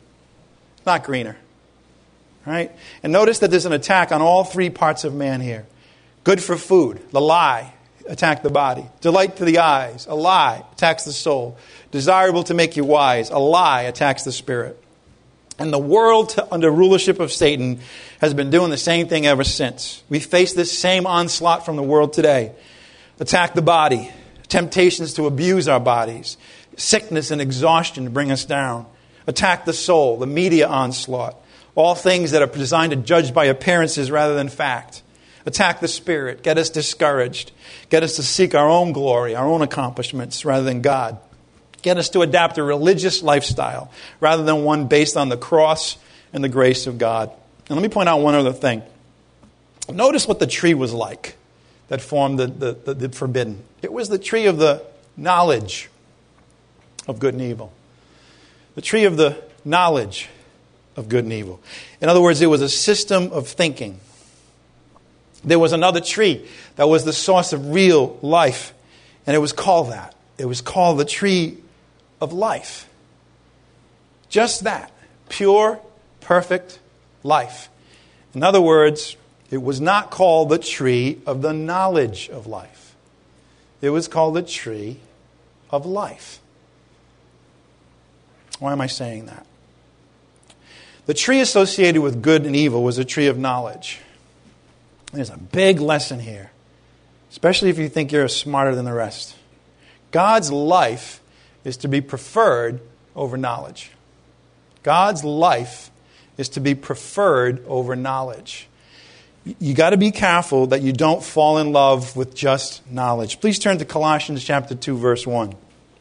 Not greener. Right? And notice that there's an attack on all three parts of man here. Good for food, the lie, attack the body. Delight to the eyes, a lie, attacks the soul. Desirable to make you wise, a lie, attacks the spirit. And the world, under rulership of Satan, has been doing the same thing ever since. We face this same onslaught from the world today. Attack the body, temptations to abuse our bodies, sickness and exhaustion to bring us down. Attack the soul, the media onslaught. All things that are designed to judge by appearances rather than fact. Attack the spirit, get us discouraged. Get us to seek our own glory, our own accomplishments rather than God. Get us to adapt a religious lifestyle rather than one based on the cross and the grace of God. And let me point out one other thing. Notice what the tree was like that formed the forbidden. It was the tree of the knowledge of good and evil. The tree of the knowledge of good and evil. In other words, it was a system of thinking. There was another tree that was the source of real life, and it was called that. It was called the tree of life. Just that. Pure, perfect life. In other words, it was not called the tree of the knowledge of life. It was called the tree of life. Why am I saying that? The tree associated with good and evil was a tree of knowledge. There's a big lesson here, especially if you think you're smarter than the rest. God's life is to be preferred over knowledge. God's life is to be preferred over knowledge. You got to be careful that you don't fall in love with just knowledge. Please turn to Colossians chapter 2, verse 1.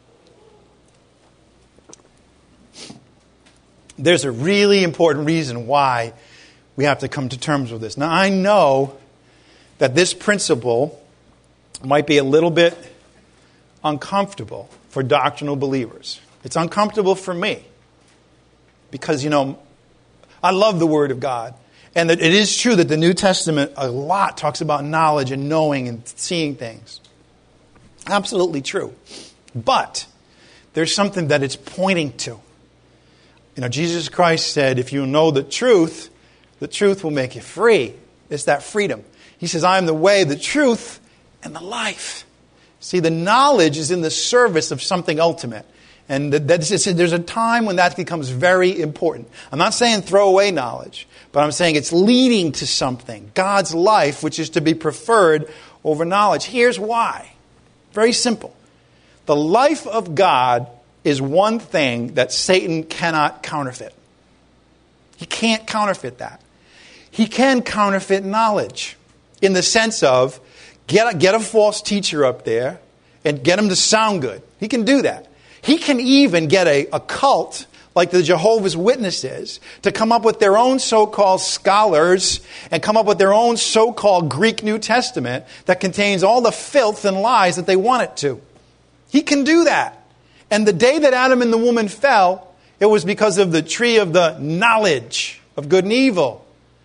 There's a really important reason why we have to come to terms with this. Now, I know that this principle might be a little bit uncomfortable for doctrinal believers. It's uncomfortable for me because, I love the Word of God. And it is true that the New Testament a lot talks about knowledge and knowing and seeing things. Absolutely true. But there's something that it's pointing to. Jesus Christ said, if you know the truth will make you free. It's that freedom. He says, I am the way, the truth, and the life. See, the knowledge is in the service of something ultimate. And there's a time when that becomes very important. I'm not saying throw away knowledge, but I'm saying it's leading to something. God's life, which is to be preferred over knowledge. Here's why. Very simple. The life of God is one thing that Satan cannot counterfeit. He can't counterfeit that. He can counterfeit knowledge in the sense of get a false teacher up there and get him to sound good. He can do that. He can even get a cult like the Jehovah's Witnesses to come up with their own so-called scholars and come up with their own so-called Greek New Testament that contains all the filth and lies that they want it to. He can do that. And the day that Adam and the woman fell, it was because of the tree of the knowledge of good and evil.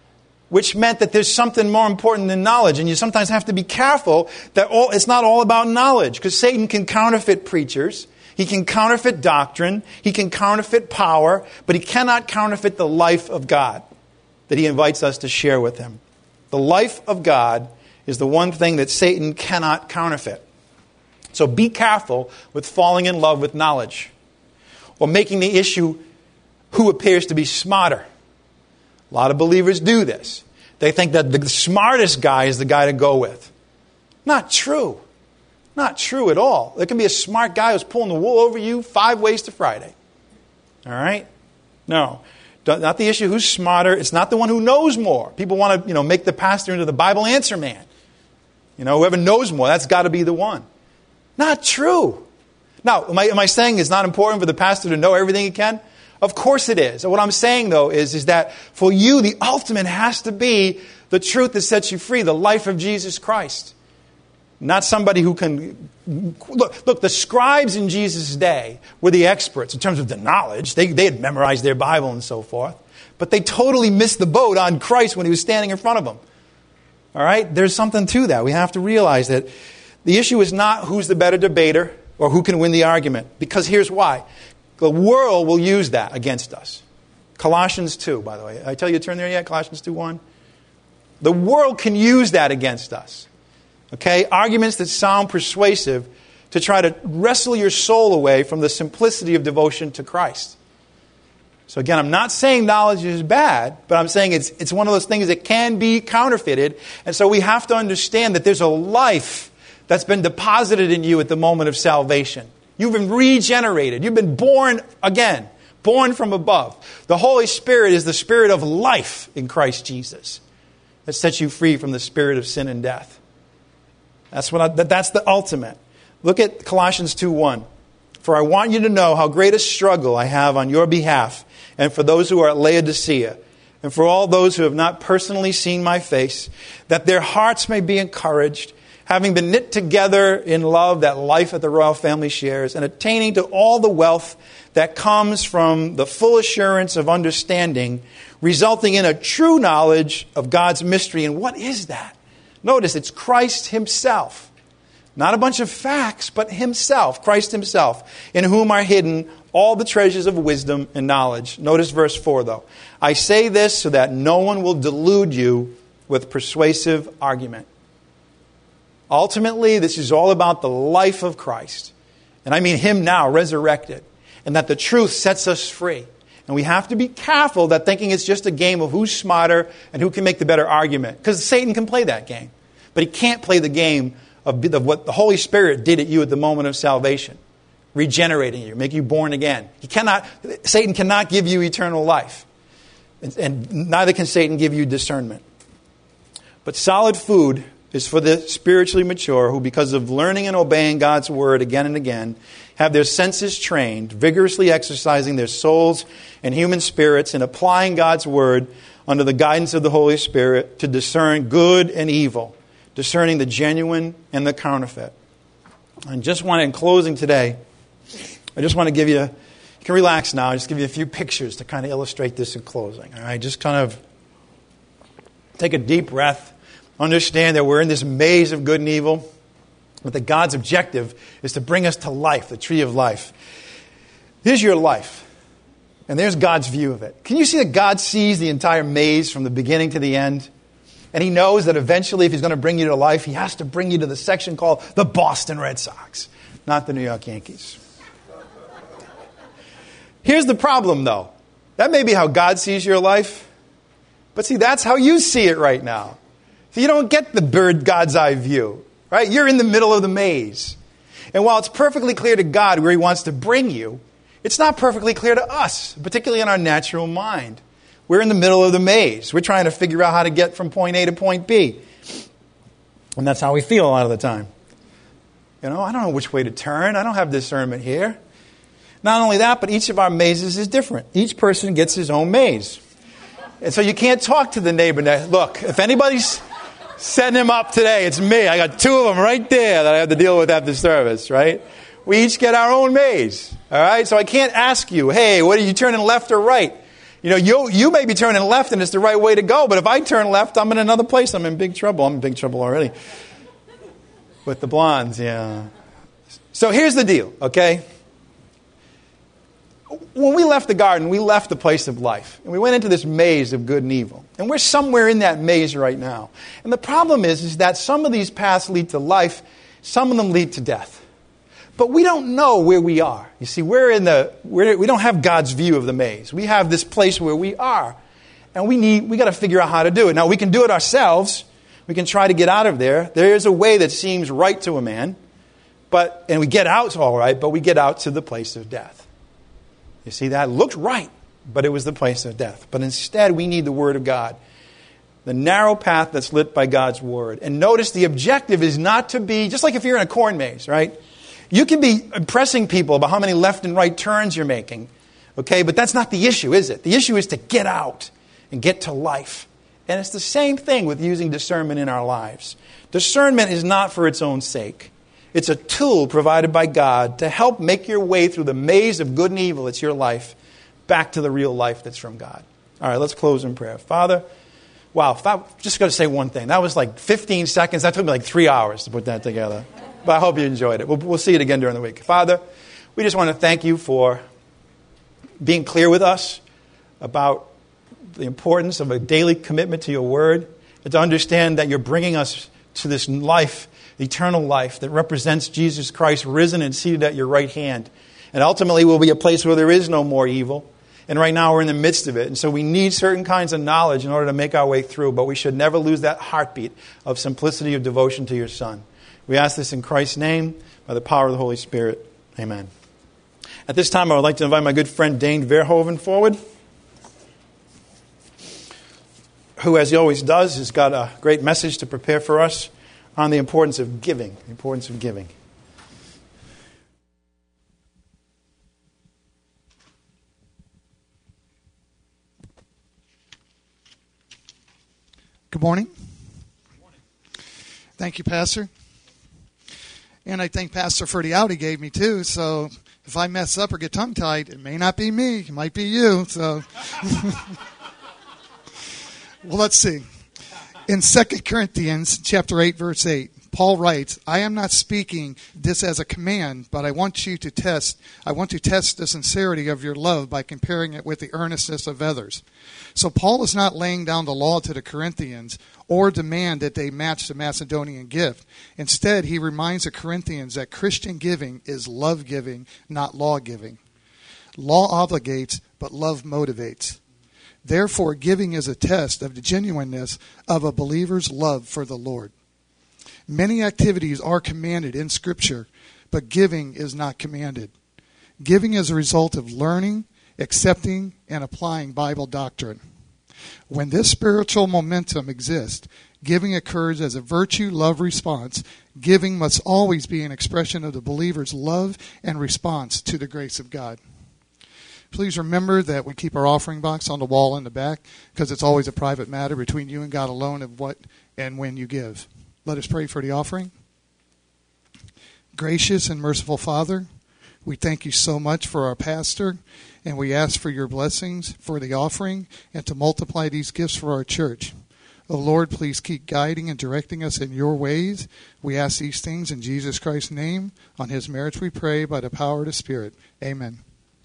which meant that there's something more important than knowledge. And you sometimes have to be careful that it's not all about knowledge, because Satan can counterfeit preachers. He can counterfeit doctrine. He can counterfeit power. But he cannot counterfeit the life of God that he invites us to share with him. The life of God is the one thing that Satan cannot counterfeit. So be careful with falling in love with knowledge, or making the issue who appears to be smarter. A lot of believers do this. They think that the smartest guy is the guy to go with. Not true. Not true at all. There can be a smart guy who's pulling the wool over you 5 ways to Friday. All right? No. Not the issue who's smarter. It's not the one who knows more. People want to, make the pastor into the Bible answer man. Whoever knows more, that's got to be the one. Not true. Now, am I saying it's not important for the pastor to know everything he can? Of course it is. What I'm saying, though, is that for you, the ultimate has to be the truth that sets you free, the life of Jesus Christ. Not somebody who can... Look, the scribes in Jesus' day were the experts in terms of the knowledge. They had memorized their Bible and so forth. But they totally missed the boat on Christ when he was standing in front of them. All right? There's something to that. We have to realize that the issue is not who's the better debater or who can win the argument. Because here's why. The world will use that against us. Colossians 2, by the way. I tell you to turn there yet? Colossians 2:1. The world can use that against us. Okay? Arguments that sound persuasive to try to wrestle your soul away from the simplicity of devotion to Christ. So again, I'm not saying knowledge is bad, but I'm saying it's one of those things that can be counterfeited. And so we have to understand that there's a life that's been deposited in you at the moment of salvation. You've been regenerated. You've been born again, born from above. The Holy Spirit is the spirit of life in Christ Jesus that sets you free from the spirit of sin and death. That's the ultimate. Look at Colossians 2:1. For I want you to know how great a struggle I have on your behalf, and for those who are at Laodicea, and for all those who have not personally seen my face, that their hearts may be encouraged, having been knit together in love that life at the royal family shares, and attaining to all the wealth that comes from the full assurance of understanding, resulting in a true knowledge of God's mystery. And what is that? Notice, it's Christ himself. Not a bunch of facts, but himself, Christ himself, in whom are hidden all the treasures of wisdom and knowledge. Notice verse 4, though. I say this so that no one will delude you with persuasive argument. Ultimately, this is all about the life of Christ. And I mean him now, resurrected. And that the truth sets us free. And we have to be careful that thinking it's just a game of who's smarter and who can make the better argument. Because Satan can play that game. But he can't play the game of what the Holy Spirit did at you at the moment of salvation. Regenerating you, make you born again. Satan cannot give you eternal life. And neither can Satan give you discernment. But solid food is for the spiritually mature who, because of learning and obeying God's word again and again, have their senses trained, vigorously exercising their souls and human spirits in applying God's word under the guidance of the Holy Spirit to discern good and evil, discerning the genuine and the counterfeit. I just want to, in closing today, I just want to give you can relax now, just give you a few pictures to kind of illustrate this in closing. All right, just kind of take a deep breath. Understand that we're in this maze of good and evil, but that God's objective is to bring us to life, the tree of life. Here's your life, and there's God's view of it. Can you see that God sees the entire maze from the beginning to the end? And he knows that eventually, if he's going to bring you to life, he has to bring you to the section called the Boston Red Sox, not the New York Yankees. Here's the problem, though. That may be how God sees your life, but see, that's how you see it right now. So you don't get the bird God's eye view, right? You're in the middle of the maze. And while it's perfectly clear to God where he wants to bring you, it's not perfectly clear to us, particularly in our natural mind. We're in the middle of the maze. We're trying to figure out how to get from point A to point B. And that's how we feel a lot of the time. I don't know which way to turn. I don't have discernment here. Not only that, but each of our mazes is different. Each person gets his own maze. And so you can't talk to the neighbor. Look, if anybody's setting him up today, it's me. I got 2 of them right there that I have to deal with after service, right? We each get our own maze, all right? So I can't ask you, hey, what are you turning left or right? You may be turning left and it's the right way to go, but if I turn left, I'm in another place. I'm in big trouble. I'm in big trouble already. With the blondes, yeah. So here's the deal, okay? When we left the garden, we left the place of life. And we went into this maze of good and evil. And we're somewhere in that maze right now. And the problem is that some of these paths lead to life, some of them lead to death. But we don't know where we are. You see, we don't have God's view of the maze. We have this place where we are. And we got to figure out how to do it. Now, we can do it ourselves. We can try to get out of there. There is a way that seems right to a man. And we get out all right, but we get out to the place of death. You see, that looked right, but it was the place of death. But instead, we need the Word of God. The narrow path that's lit by God's Word. And notice the objective is not to be, just like if you're in a corn maze, right? You can be impressing people about how many left and right turns you're making. Okay, but that's not the issue, is it? The issue is to get out and get to life. And it's the same thing with using discernment in our lives. Discernment is not for its own sake. It's a tool provided by God to help make your way through the maze of good and evil that's your life back to the real life that's from God. All right, let's close in prayer. Father, wow, just got to say one thing. That was like 15 seconds. That took me like 3 hours to put that together. But I hope you enjoyed it. We'll see it again during the week. Father, we just want to thank you for being clear with us about the importance of a daily commitment to your word and to understand that you're bringing us to this life, eternal life that represents Jesus Christ risen and seated at your right hand. And ultimately will be a place where there is no more evil. And right now we're in the midst of it. And so we need certain kinds of knowledge in order to make our way through. But we should never lose that heartbeat of simplicity of devotion to your Son. We ask this in Christ's name by the power of the Holy Spirit. Amen. At this time I would like to invite my good friend Dane Verhoeven forward, who, as he always does, has got a great message to prepare for us on the importance of giving. The importance of giving. Good morning. Thank you, Pastor. And I thank Pastor for the out he gave me, too. So if I mess up or get tongue-tied, it may not be me. It might be you. So, well, let's see. In 2 Corinthians chapter 8, verse 8, Paul writes, I am not speaking this as a command, but I want to test the sincerity of your love by comparing it with the earnestness of others. So Paul is not laying down the law to the Corinthians or demand that they match the Macedonian gift. Instead, he reminds the Corinthians that Christian giving is love giving, not law giving. Law obligates, but love motivates. Therefore, giving is a test of the genuineness of a believer's love for the Lord. Many activities are commanded in Scripture, but giving is not commanded. Giving is a result of learning, accepting, and applying Bible doctrine. When this spiritual momentum exists, giving occurs as a virtue-love response. Giving must always be an expression of the believer's love and response to the grace of God. Please remember that we keep our offering box on the wall in the back because it's always a private matter between you and God alone of what and when you give. Let us pray for the offering. Gracious and merciful Father, we thank you so much for our pastor, and we ask for your blessings for the offering and to multiply these gifts for our church. Oh Lord, please keep guiding and directing us in your ways. We ask these things in Jesus Christ's name. On his merits we pray by the power of the Spirit. Amen.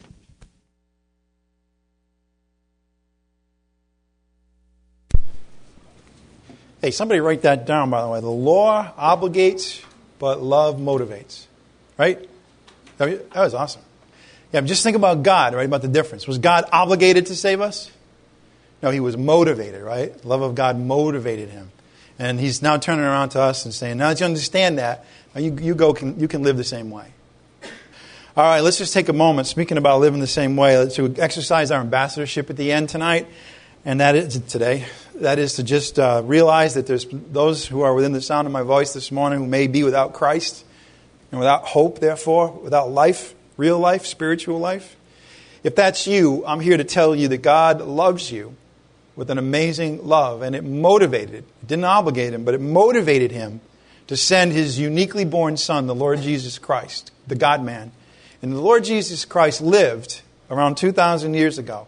Hey, somebody write that down, by the way. The law obligates, but love motivates. Right? That was awesome. Yeah, just think about God, right? About the difference. Was God obligated to save us? No, he was motivated, right? The love of God motivated him. And he's now turning around to us and saying, now that you understand that, you can live the same way. All right, let's just take a moment, speaking about living the same way, to exercise our ambassadorship at the end tonight. And that is today. That is to just realize that there's those who are within the sound of my voice this morning who may be without Christ and without hope, therefore, without life, real life, spiritual life. If that's you, I'm here to tell you that God loves you with an amazing love. And it motivated, it didn't obligate him, but it motivated him to send his uniquely born Son, the Lord Jesus Christ, the God-man. And the Lord Jesus Christ lived around 2,000 years ago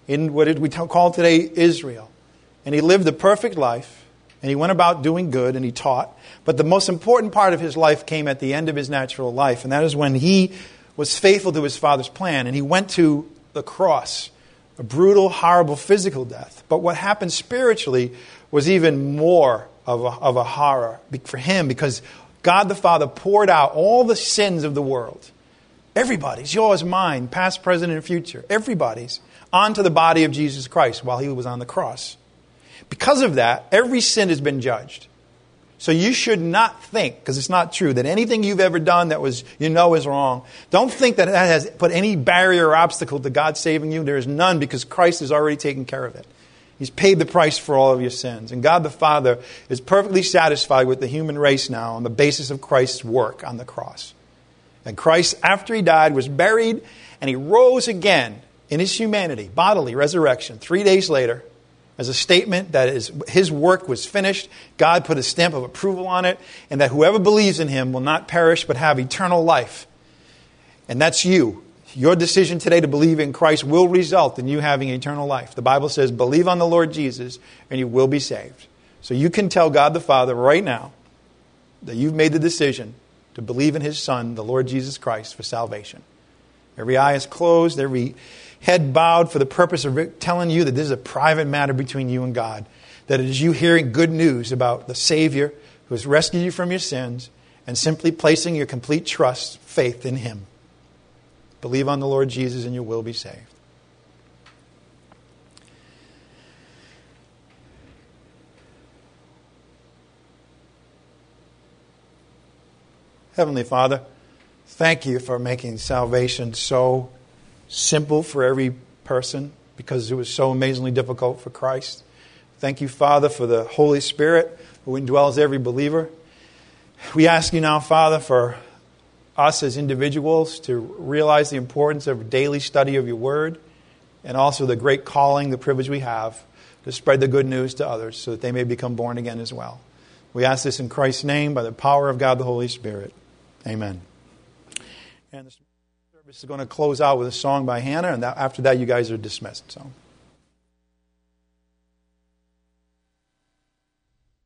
in what we call today Israel. And he lived a perfect life, and he went about doing good, and he taught. But the most important part of his life came at the end of his natural life, and that is when he was faithful to his Father's plan, and he went to the cross, a brutal, horrible physical death. But what happened spiritually was even more of a horror for him, because God the Father poured out all the sins of the world, everybody's, yours, mine, past, present, and future, everybody's, onto the body of Jesus Christ while he was on the cross. Because of that, every sin has been judged. So you should not think, because it's not true, that anything you've ever done that is wrong. Don't think that has put any barrier or obstacle to God saving you. There is none, because Christ has already taken care of it. He's paid the price for all of your sins. And God the Father is perfectly satisfied with the human race now on the basis of Christ's work on the cross. And Christ, after he died, was buried, and he rose again in his humanity, bodily resurrection, 3 days later, as a statement that his work was finished. God put a stamp of approval on it, and that whoever believes in him will not perish but have eternal life. And that's you. Your decision today to believe in Christ will result in you having eternal life. The Bible says, believe on the Lord Jesus and you will be saved. So you can tell God the Father right now that you've made the decision to believe in his Son, the Lord Jesus Christ, for salvation. Every eye is closed, every head bowed, for the purpose of telling you that this is a private matter between you and God. That it is you hearing good news about the Savior who has rescued you from your sins and simply placing your complete trust, faith in him. Believe on the Lord Jesus and you will be saved. Heavenly Father, thank you for making salvation so simple for every person, because it was so amazingly difficult for Christ. Thank you, Father, for the Holy Spirit who indwells every believer. We ask you now, Father, for us as individuals to realize the importance of daily study of your word, and also the great calling, the privilege we have to spread the good news to others so that they may become born again as well. We ask this in Christ's name by the power of God the Holy Spirit. Amen. And the service is going to close out with a song by Hannah, and after that you guys are dismissed. So.